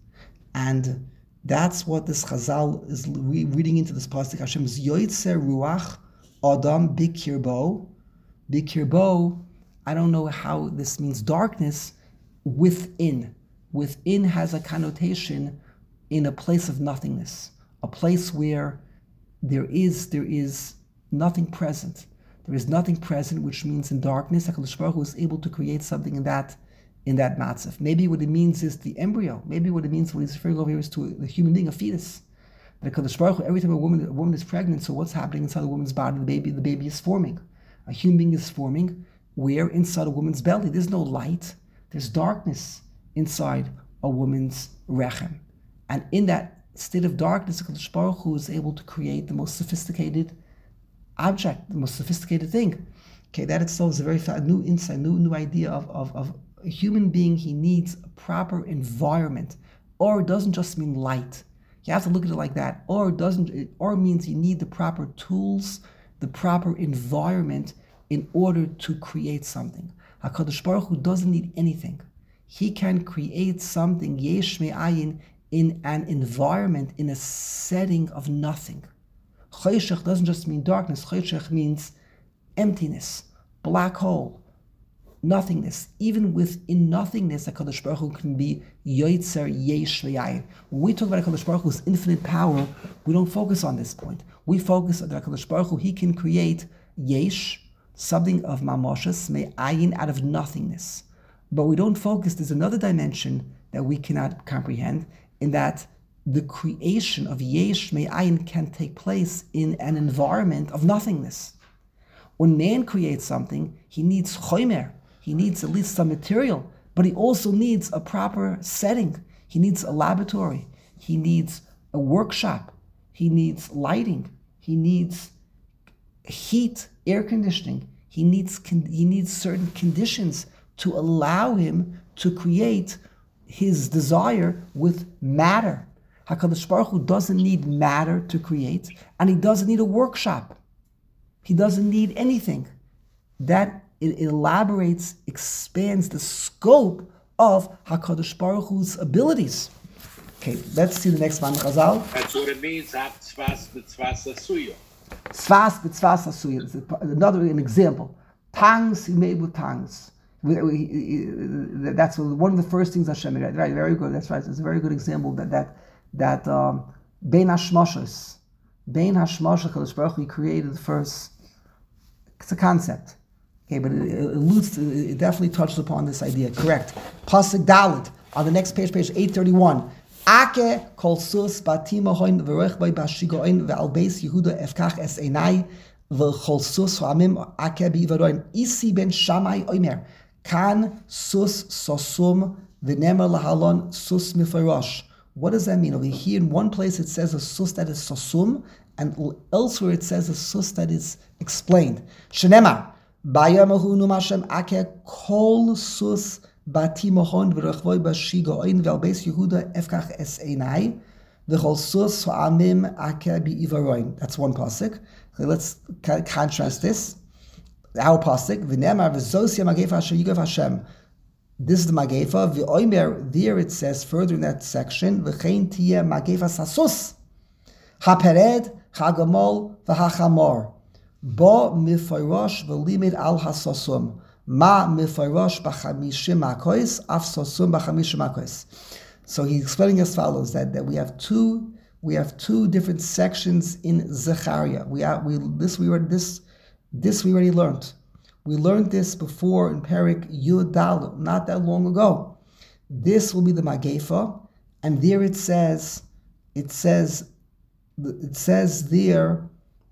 And that's what this Chazal is re- reading into this pasuk. Hashem's Yoitzer Ruach Adam Bikirbo. Bikirbo, I don't know how this means darkness, within. Within has a connotation in a place of nothingness, a place where there is there is nothing present. There is nothing present, which means in darkness, HaKadosh Baruch Hu is able to create something in that in that matzav. Maybe what it means is the embryo. Maybe what it means, what he's referring over here, is to the human being, a fetus. But HaKadosh Baruch Hu, every time a woman a woman is pregnant, so what's happening inside a woman's body? The baby the baby is forming. A human being is forming where inside a woman's belly. There's no light. There's darkness inside a woman's rechem. And in that state of darkness, HaKadosh Baruch Hu is able to create the most sophisticated object, the most sophisticated thing. Okay, that itself is a very fa- new insight, new new idea of, of, of a human being. He needs a proper environment. Or it doesn't just mean light. You have to look at it like that. Or it doesn't, it, or means you need the proper tools, the proper environment in order to create something. HaKadosh Baruch Hu doesn't need anything. He can create something, yesh me'ayin, in an environment, in a setting of nothing. Choshech doesn't just mean darkness. Choshech means emptiness, black hole, nothingness. Even within nothingness, HaKadosh Baruch Hu can be Yoitzer Yesh V'Yayin. When we talk about HaKadosh Baruch Hu's infinite power, we don't focus on this point. We focus on HaKadosh Baruch Hu. He can create Yesh, something of Mamoshes, Me'ayin, out of nothingness. But we don't focus, there's another dimension that we cannot comprehend, in that the creation of Yesh Me'ayin can take place in an environment of nothingness. When man creates something, he needs chomer, he needs at least some material, but he also needs a proper setting. He needs a laboratory, he needs a workshop, he needs lighting, he needs heat, air conditioning, he needs con- he needs certain conditions to allow him to create his desire with matter. HaKadosh Baruch Hu doesn't need matter to create, and he doesn't need a workshop. He doesn't need anything. That it elaborates, expands the scope of HaKadosh Baruch Hu's abilities. Okay, let's see the next one, Chazal. That's what it means, hab tzvas b'tzvas asuyo. Tzvas b'tzvas asuya. Another an example. Tongues he made with tongues. We, we, that's one of the first things Hashem made. Right, very good. That's right. It's a very good example that that that um, Bein Hashmashos, Bein Hashmashos, HaKadosh Baruch Hu, he created the first. It's a concept, okay, but it, it alludes to, it definitely touches upon this idea. Correct. Pasuk Dalet on the next page, page eight thirty-one. Ake kol sus batima hoin v'roich by bashigoin ve'al beis Yehuda efkach es einai v'chol sus ho'amim ake bi'varoin isi ben Shammai oimer kan sus sosum v'nemer lahalon sus mifarosh. What does that mean? Over here in one place it says a sus that is sosum, and elsewhere it says a sus that is explained. Shenema bayamahu numashem ake kol sus batimohon v'rechvoi bashigoin ve'al beis Yehuda efkach es einai v'chol sus ho'amim ake bi'ivaroin. That's one pasuk. Okay, let's contrast this. Our pasuk v'nemar v'zosia magefa asher yigav Hashem. This is the Magefa. V'oimer, there it says further in that section, v'chein tiyeh Magefa sasus, hapered, hagamol, v'hachamor, bo mifarosh v'limid al hasosum, ma mifarosh b'chamishim makois, af sosum b'chamishim makois. So he's explaining as follows, that, that we have two we have two different sections in Zechariah. We have, we this we already this this we already learned. We learned this before in Perik Yud Dalet, not that long ago. This will be the Magefa, and there it says, it says, it says there,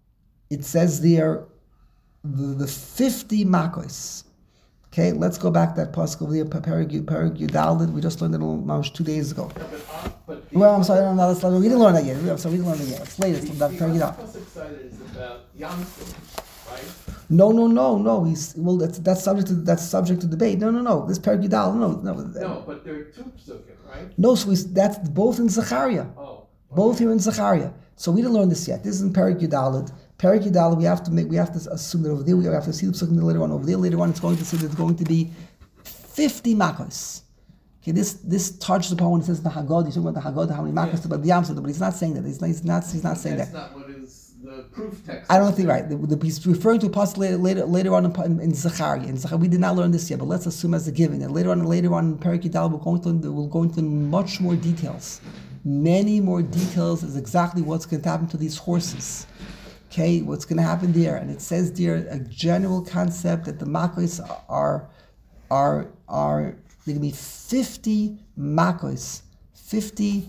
it says there, the, the fifty Makos. Okay, let's go back to that pasuk over there, Perik Yud Dalet. We just learned it almost two days ago. Yeah, but, uh, but Well, I'm sorry, no, no, let's, we didn't learn that yet. I'm sorry, we didn't learn that yet. It's late. It's about Perik Yud Dalet. What's excited is about Yom Tov, right? No, no, no, no. He's well. That's that's subject to that's subject to debate. No, no, no. This Perik Yud Dalet. No, no. No, but there are two psukim, right? No, so we, that's both in Zechariah. Oh. Okay. Both here in Zechariah. So we didn't learn this yet. This is in Perik Yud Dalet. Perik Yud Dalet. We have to make. We have to assume that over there we have to see the psukim later on. Over there later on, it's going to say there's going to be fifty makos. Okay, this this touches upon when it says the Haggadah. He's talking about the Haggadah, how many makos, Yeah. about the Yam Seder, but he's not saying that. He's not. He's not. He's not saying That's that. not what is the proof text. I don't think right. The, the, he's referring to a pasuk later, later, later on in, in Zechariah. In Zechariah, we did not learn this yet, but let's assume as a given that later on, later on in Perik Yud Dalet, we're going to we'll go into much more details, many more details is exactly what's going to happen to these horses. Okay, what's going to happen there, and it says there a general concept that the makos are are are there going to be fifty makos, fifty,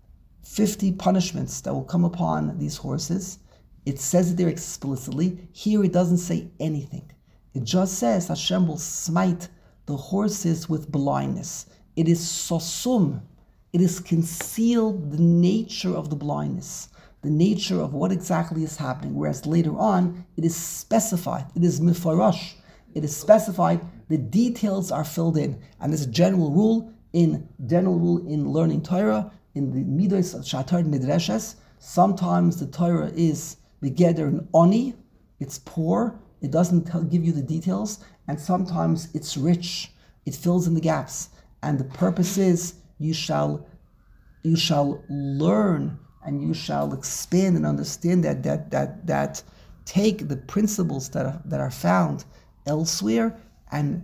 fifty punishments that will come upon these horses. It says it there explicitly. Here it doesn't say anything. It just says Hashem will smite the horses with blindness. It is sosum. It is concealed the nature of the blindness, the nature of what exactly is happening. Whereas later on, it is specified. It is mifarosh. It is specified. The details are filled in. And there's a general rule in general rule in learning Torah, in the midos of shatar midreshes. Sometimes the Torah is begeder an oni, it's poor, it doesn't tell, give you the details, and sometimes it's rich, it fills in the gaps. And the purpose is you shall you shall learn and you shall expand and understand that that that that take the principles that are, that are found elsewhere and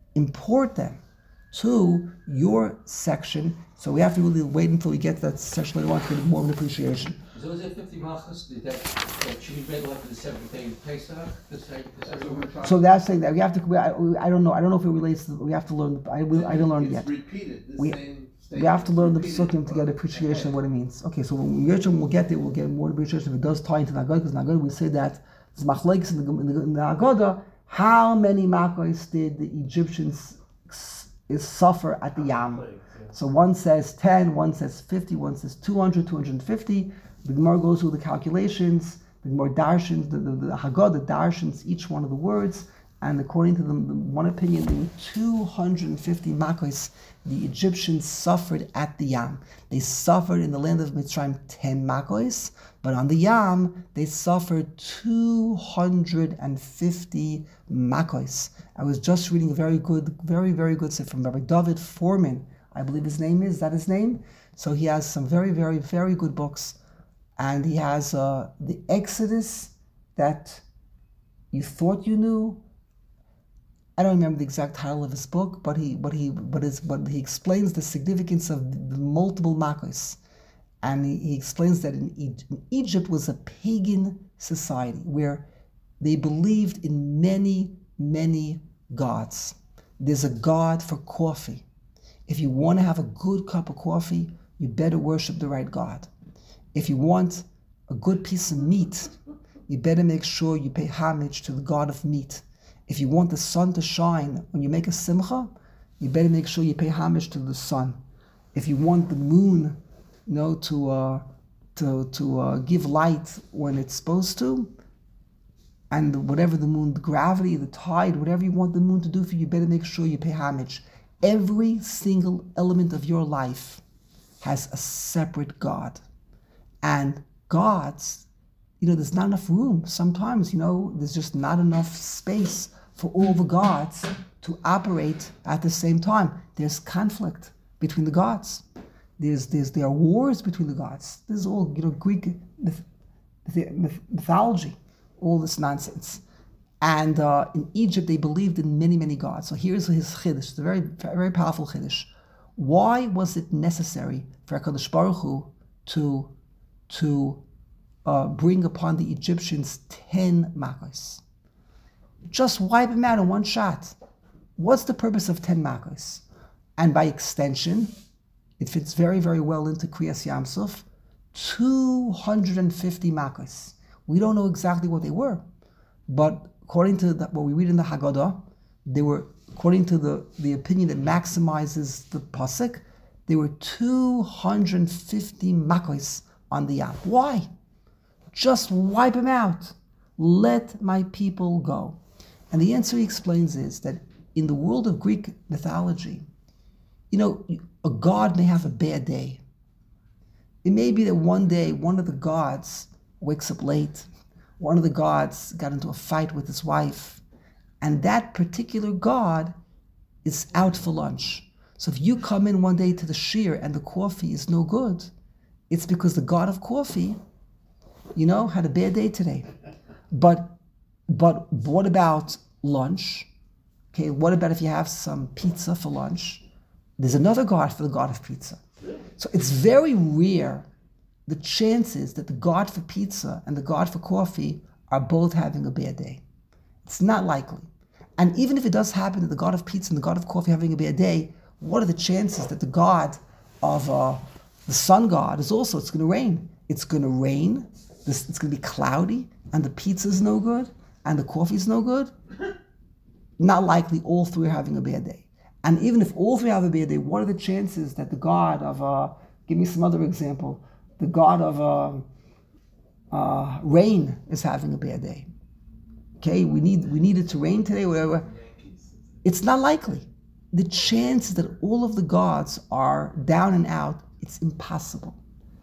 import them to your section. So we have to really wait until we get to that section later on to get more of an appreciation. So is it fifty malchus that that should be made like the seventh day of Pesach? This day, this is what we're trying. So that's saying that we have to. We, I, I don't know. I don't know if it relates to. We have to learn. I will. I didn't learn it yet. It's repeated. The We- same We have to learn the statement psukim to get appreciation of what it means. Okay, so when we we'll get there, we'll get more appreciation if it does tie into the Haggadah, because in the Haggadah we say that it's machlekes in the, in the, in the Haggadah, how many makos did the Egyptians s- is suffer at the Yam? So one says ten, one says fifty, one says two hundred, two hundred fifty. The Gemara goes through the calculations, the Gemara darshans, the, the, the Haggadah darshans each one of the words, and according to the, the one opinion, there were two hundred fifty makos the Egyptians suffered at the Yam. They suffered in the land of Mitzrayim ten makos, but on the Yam, they suffered two hundred fifty makos. I was just reading a very good, very, very good set from Rabbi David Foreman, I believe his name is, is that his name? So he has some very, very, very good books, and he has uh, the Exodus that you thought you knew. I don't remember the exact title of his book, but he but he but his but he explains the significance of the multiple makos, and he, he explains that in Egypt, Egypt was a pagan society where they believed in many many gods. There's a god for coffee. If you want to have a good cup of coffee, you better worship the right god. If you want a good piece of meat, you better make sure you pay homage to the god of meat. If you want the sun to shine when you make a simcha, you better make sure you pay homage to the sun. If you want the moon, you know, to uh, to to uh, give light when it's supposed to, and whatever the moon, the gravity, the tide, whatever you want the moon to do for you, you better make sure you pay homage. Every single element of your life has a separate God, and gods, you know, there's not enough room. Sometimes, you know, there's just not enough space for all the gods to operate at the same time. There's conflict between the gods. There's, there's, there are wars between the gods. This is all, you know, Greek myth, myth, mythology, all this nonsense. And uh, in Egypt, they believed in many, many gods. So here's his chiddush. It's a very, very powerful chiddush. Why was it necessary for HaKadosh Baruch Hu to, to uh, bring upon the Egyptians ten makos? Just wipe them out in one shot. What's the purpose of ten makos? And by extension, it fits very, very well into Kriyas Yam Suf, two hundred fifty makos. We don't know exactly what they were, but according to the, what we read in the Haggadah, they were, according to the, the opinion that maximizes the pasuk, there were two hundred fifty makos on the Yam. Why? Just wipe them out. Let my people go. And the answer he explains is that in the world of Greek mythology, you know, a god may have a bad day. It may be that one day one of the gods wakes up late, one of the gods got into a fight with his wife, and that particular god is out for lunch. So if you come in one day to the shir and the coffee is no good, it's because the god of coffee, you know, had a bad day today. But but what about lunch? Okay, what about if you have some pizza for lunch? There's another god for the god of pizza. So it's very rare, the chances that the god for pizza and the god for coffee are both having a bad day. It's not likely. And even if it does happen that the god of pizza and the god of coffee are having a bad day, what are the chances that the god of uh, the sun god is also, it's going to rain. It's going to rain, this, it's going to be cloudy, and the pizza's no good, and the coffee's no good? Not likely all three are having a bad day. And even if all three have a bad day, what are the chances that the god of, uh, give me some other example, the god of uh, uh, rain is having a bad day? Okay, we need we need it to rain today, whatever. It's not likely. The chances that all of the gods are down and out, it's impossible.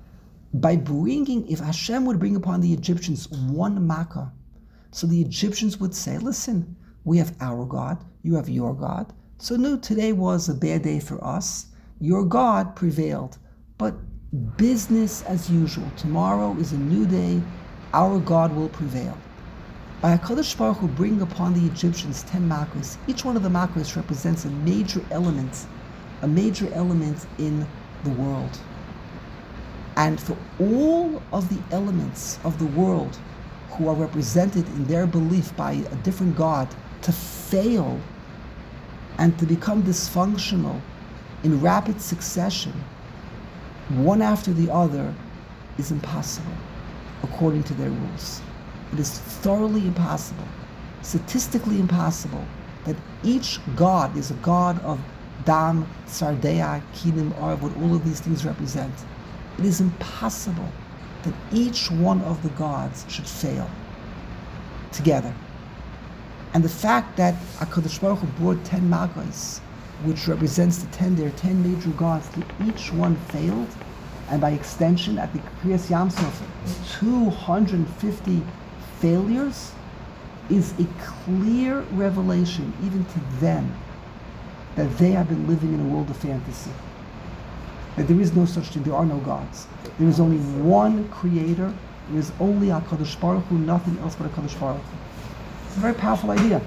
By bringing, if Hashem would bring upon the Egyptians one makkah, so the Egyptians would say, listen, we have our God, you have your God. So no, today was a bad day for us. Your God prevailed. But business as usual. Tomorrow is a new day. Our God will prevail. By HaKadosh Baruch Hu bringing upon the Egyptians ten makos, each one of the makos represents a major element, a major element in the world. And for all of the elements of the world who are represented in their belief by a different God to fail and to become dysfunctional in rapid succession, one after the other, is impossible according to their rules. It is thoroughly impossible, statistically impossible, that each God is a God of Dam, Sardea, Kinim, Arv, what all of these things represent. It is impossible that each one of the gods should fail together. And the fact that HaKadosh Baruch Hu brought ten Magos, which represents the ten, there are ten major gods, that each one failed, and by extension, at the Kriyas Yamsuf, two hundred fifty failures, is a clear revelation, even to them, that they have been living in a world of fantasy. That there is no such thing, there are no gods. There is only one creator, there is only HaKadosh Baruch Hu, nothing else but HaKadosh Baruch Hu. It's a very powerful idea.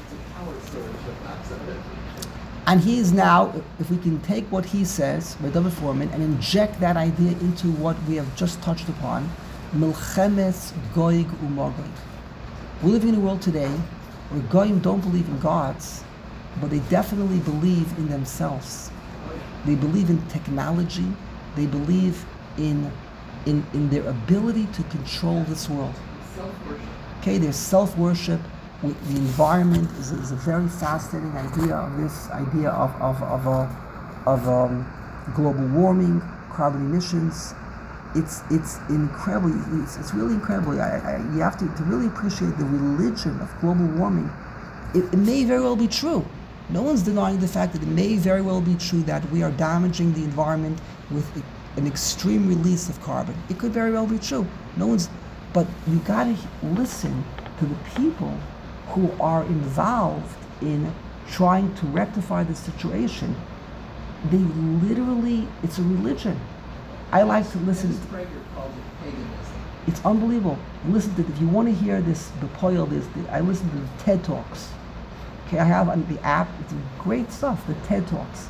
And he is now, if we can take what he says, by David Foreman, and inject that idea into what we have just touched upon, Milchemes Goig Umagog. We're living in a world today where Goyim don't believe in gods, but they definitely believe in themselves. They believe in technology. They believe in, in, in their ability to control this world. Self-worship. Okay, there's self-worship. With the environment is, is a very fascinating idea of this idea of of of, uh, of um, global warming, carbon emissions. It's it's incredible. It's, it's really incredible. I, I, you have to, to really appreciate the religion of global warming. It, it may very well be true. No one's denying the fact that it may very well be true that we are damaging the environment with an extreme release of carbon. It could very well be true. No one's, but you got to listen to the people who are involved in trying to rectify the situation. They literally, it's a religion. I like to listen. Sprague calls it paganism. It's unbelievable. Listen to, if you want to hear this, the poil, this, the, I listen to the TED Talks. Okay, I have on the app, it's great stuff, the TED Talks.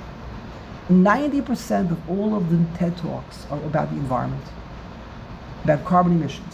ninety percent of all of the TED Talks are about the environment, about carbon emissions.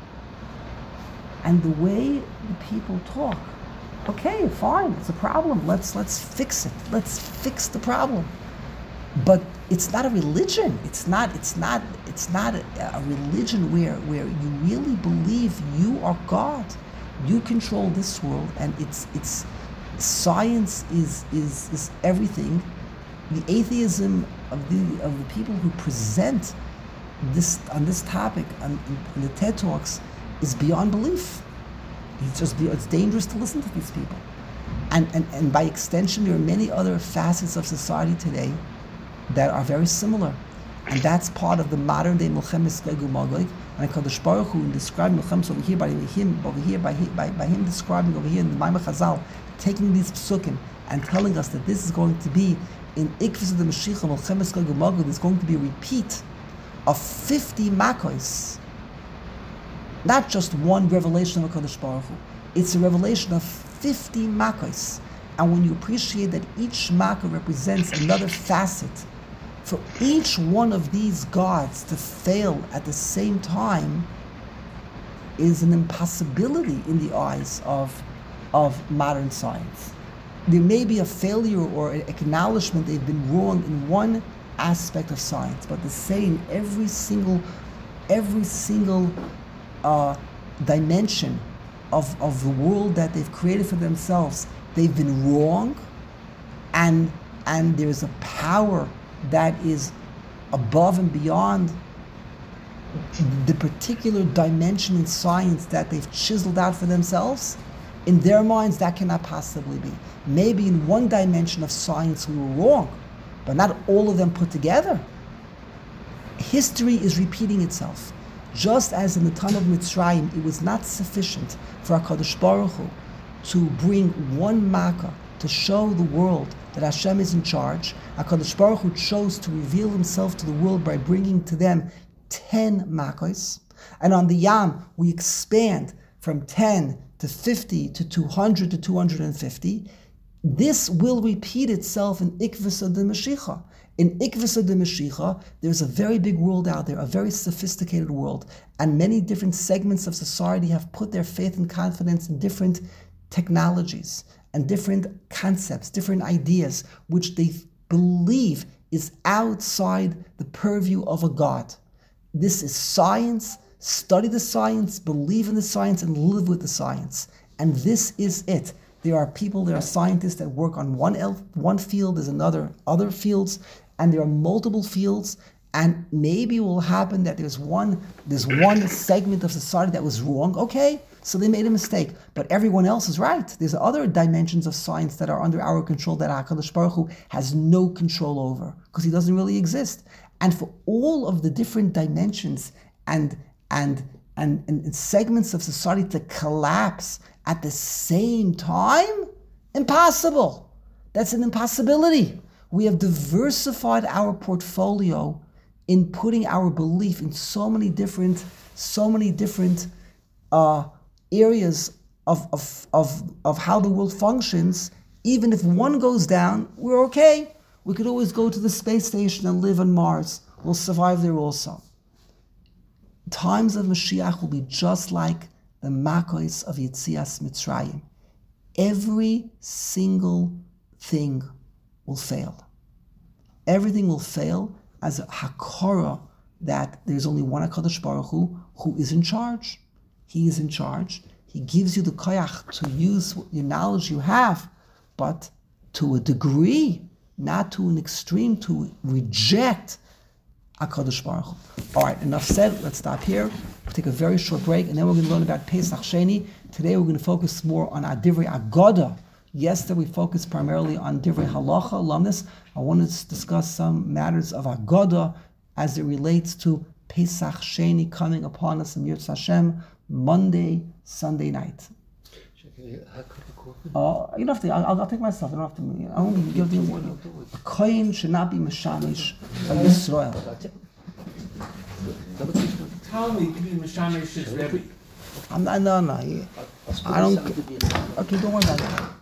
And the way the people talk, okay, fine, it's a problem. Let's let's fix it. Let's fix the problem. But it's not a religion. It's not. It's not. It's not a, a religion where where you really believe you are God. You control this world, and it's it's science is is is everything. The atheism of the of the people who present this on this topic on, in the TED Talks is beyond belief. It's just it's dangerous to listen to these people, and, and and by extension, there are many other facets of society today that are very similar, and that's part of the modern day Milchemes Gog Umagog. And HaKadosh Baruch Hu, in describing Milchemes over here by him, over here by him, by, by him describing over here in the Maimah Chazal, taking these psukim and telling us that this is going to be in Ikvis of the Mashiach Milchemes Gog Umagog. There's going to be a repeat of fifty makos. Not just one revelation of HaKadosh Baruch Hu. It's a revelation of fifty makos. And when you appreciate that each makkah represents another facet, for each one of these gods to fail at the same time is an impossibility in the eyes of, of modern science. There may be a failure or an acknowledgement they've been wrong in one aspect of science, but to say in every single, every single Uh, dimension of, of the world that they've created for themselves, they've been wrong, and and there's a power that is above and beyond the particular dimension in science that they've chiseled out for themselves. In their minds, that cannot possibly be. Maybe in one dimension of science we were wrong, but not all of them put together. History is repeating itself. Just as in the time of Mitzrayim, it was not sufficient for HaKadosh Baruch Hu to bring one makkah to show the world that Hashem is in charge. HaKadosh Baruch Hu chose to reveal himself to the world by bringing to them ten makkos. And on the Yam, we expand from ten to fifty to two hundred to two hundred fifty, this will repeat itself in Ikvisa de Mashiach. In Ikvisa de Mashiach, there's a very big world out there, a very sophisticated world, and many different segments of society have put their faith and confidence in different technologies and different concepts, different ideas, which they believe is outside the purview of a God. This is science. Study the science, believe in the science, and live with the science. And this is it. There are people, there are scientists that work on one el- one field, there's another other fields, and there are multiple fields. And maybe it will happen that there's one there's one segment of society that was wrong. Okay, so they made a mistake, but everyone else is right. There's other dimensions of science that are under our control that HaKadosh Baruch Hu has no control over because he doesn't really exist. And for all of the different dimensions and and and, and segments of society to collapse at the same time, impossible. That's an impossibility. We have diversified our portfolio in putting our belief in so many different, so many different uh, areas of, of, of, of how the world functions. Even if one goes down, we're okay. We could always go to the space station and live on Mars. We'll survive there also. Times of Mashiach will be just like the Makos of Yetzias Mitzrayim. Every single thing will fail. Everything will fail as a hakara that there's only one HaKadosh Baruch Hu who is in charge. He is in charge. He gives you the koyach to use your knowledge you have, but to a degree, not to an extreme, to reject HaKadosh Baruch Hu. All right, enough said. Let's stop here. We'll take a very short break, and then we're going to learn about Pesach Sheni. Today we're going to focus more on our Divrei Agoda. Yesterday we focused primarily on Divrei Halacha, alumnus. I want to discuss some matters of Agoda as it relates to Pesach Sheni coming upon us in Yirtzeh Hashem, Monday, Sunday night. Uh, you don't have to. I'll, I'll take myself. I don't have to. I only give you one. A kohen should not be mishamish by Yisrael. Tell me, to be Mishamish is Rebbe. I'm not. No, no. I don't. Okay, don't worry about that.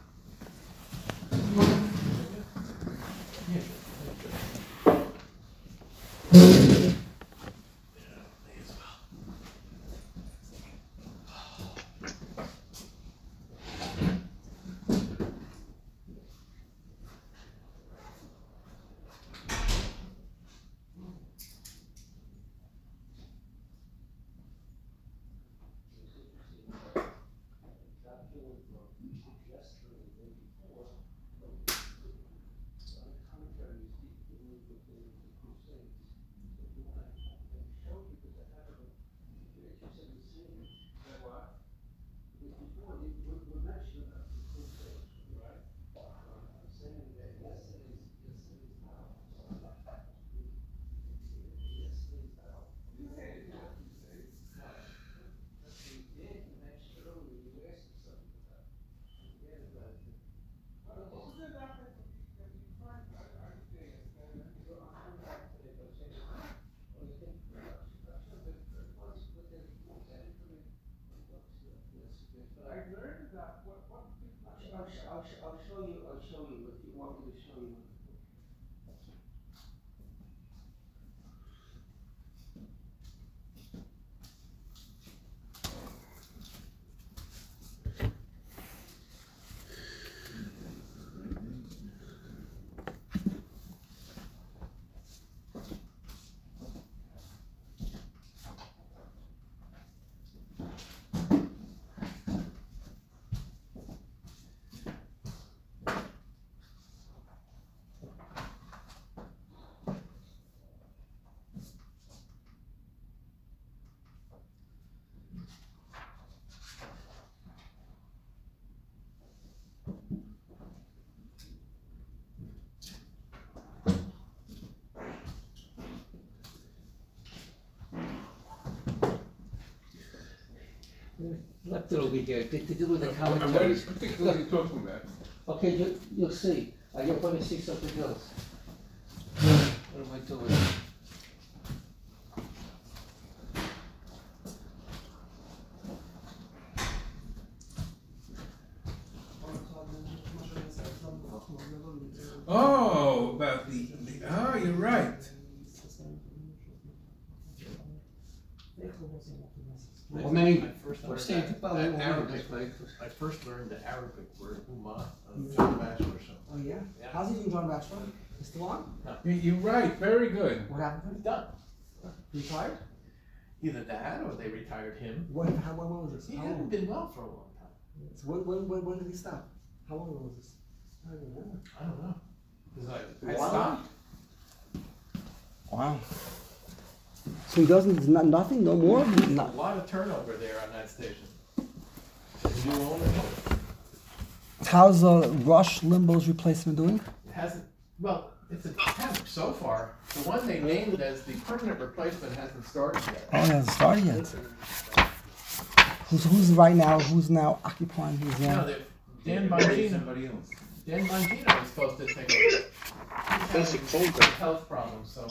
I'll, I'll show you, I'll show you if you want me to show you. Left it over here to, to do with the commentaries. What particularly are you talking about? Okay, you, you'll see. Uh, you're going to see something else. What am I doing? Well, maybe. I first Or learned say that, it about that what Arabic, like. I first learned the Arabic word Ummah of John Batchelor. So Oh yeah? Yeah. How's he doing, John Batchelor? He's still on? You, you're right, very good. What happened to him? done. He retired? Either that or they retired him. What, how, when was this? He How hadn't long? been well for a long time. So when, when, when, when did he stop? How long ago was this? I don't remember. I don't know. 'Cause I, I Wow. stopped. Wow. So he doesn't, not, nothing, no more? A Not, lot of turnover there on that station. New ownership. how's uh, Rush Limbo's replacement doing? It hasn't, well, it's an attempt so far. The one they named as the permanent replacement hasn't started yet. Oh, it hasn't started yet. Who's, who's right now, who's now occupying his, No, uh, they- Dan Maybe Bongino, somebody else. Dan Bongino was supposed to take over. That's a He's cold having health problems, so.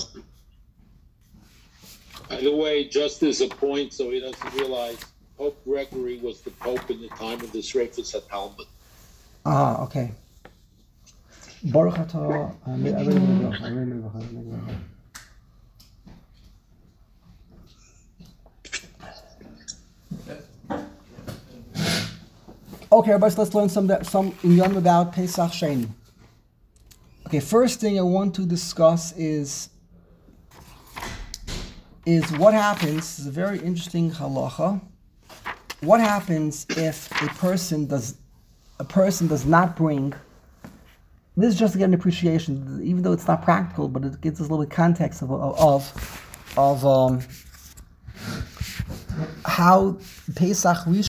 By the way, just as a point, so he doesn't realize, Pope Gregory was the Pope in the time of the Sreifus HaTalmud. ah, okay. Baruch atah, Amen, Amen, Amen, Amen, Amen. Okay, everybody, so let's learn some some inyan about Pesach Sheni. Okay, first thing I want to discuss is is what happens. This is a very interesting halacha. What happens if a person does a person does not bring? This is just to get an appreciation, even though it's not practical, but it gives us a little bit context of of of um, how Pesach Rishon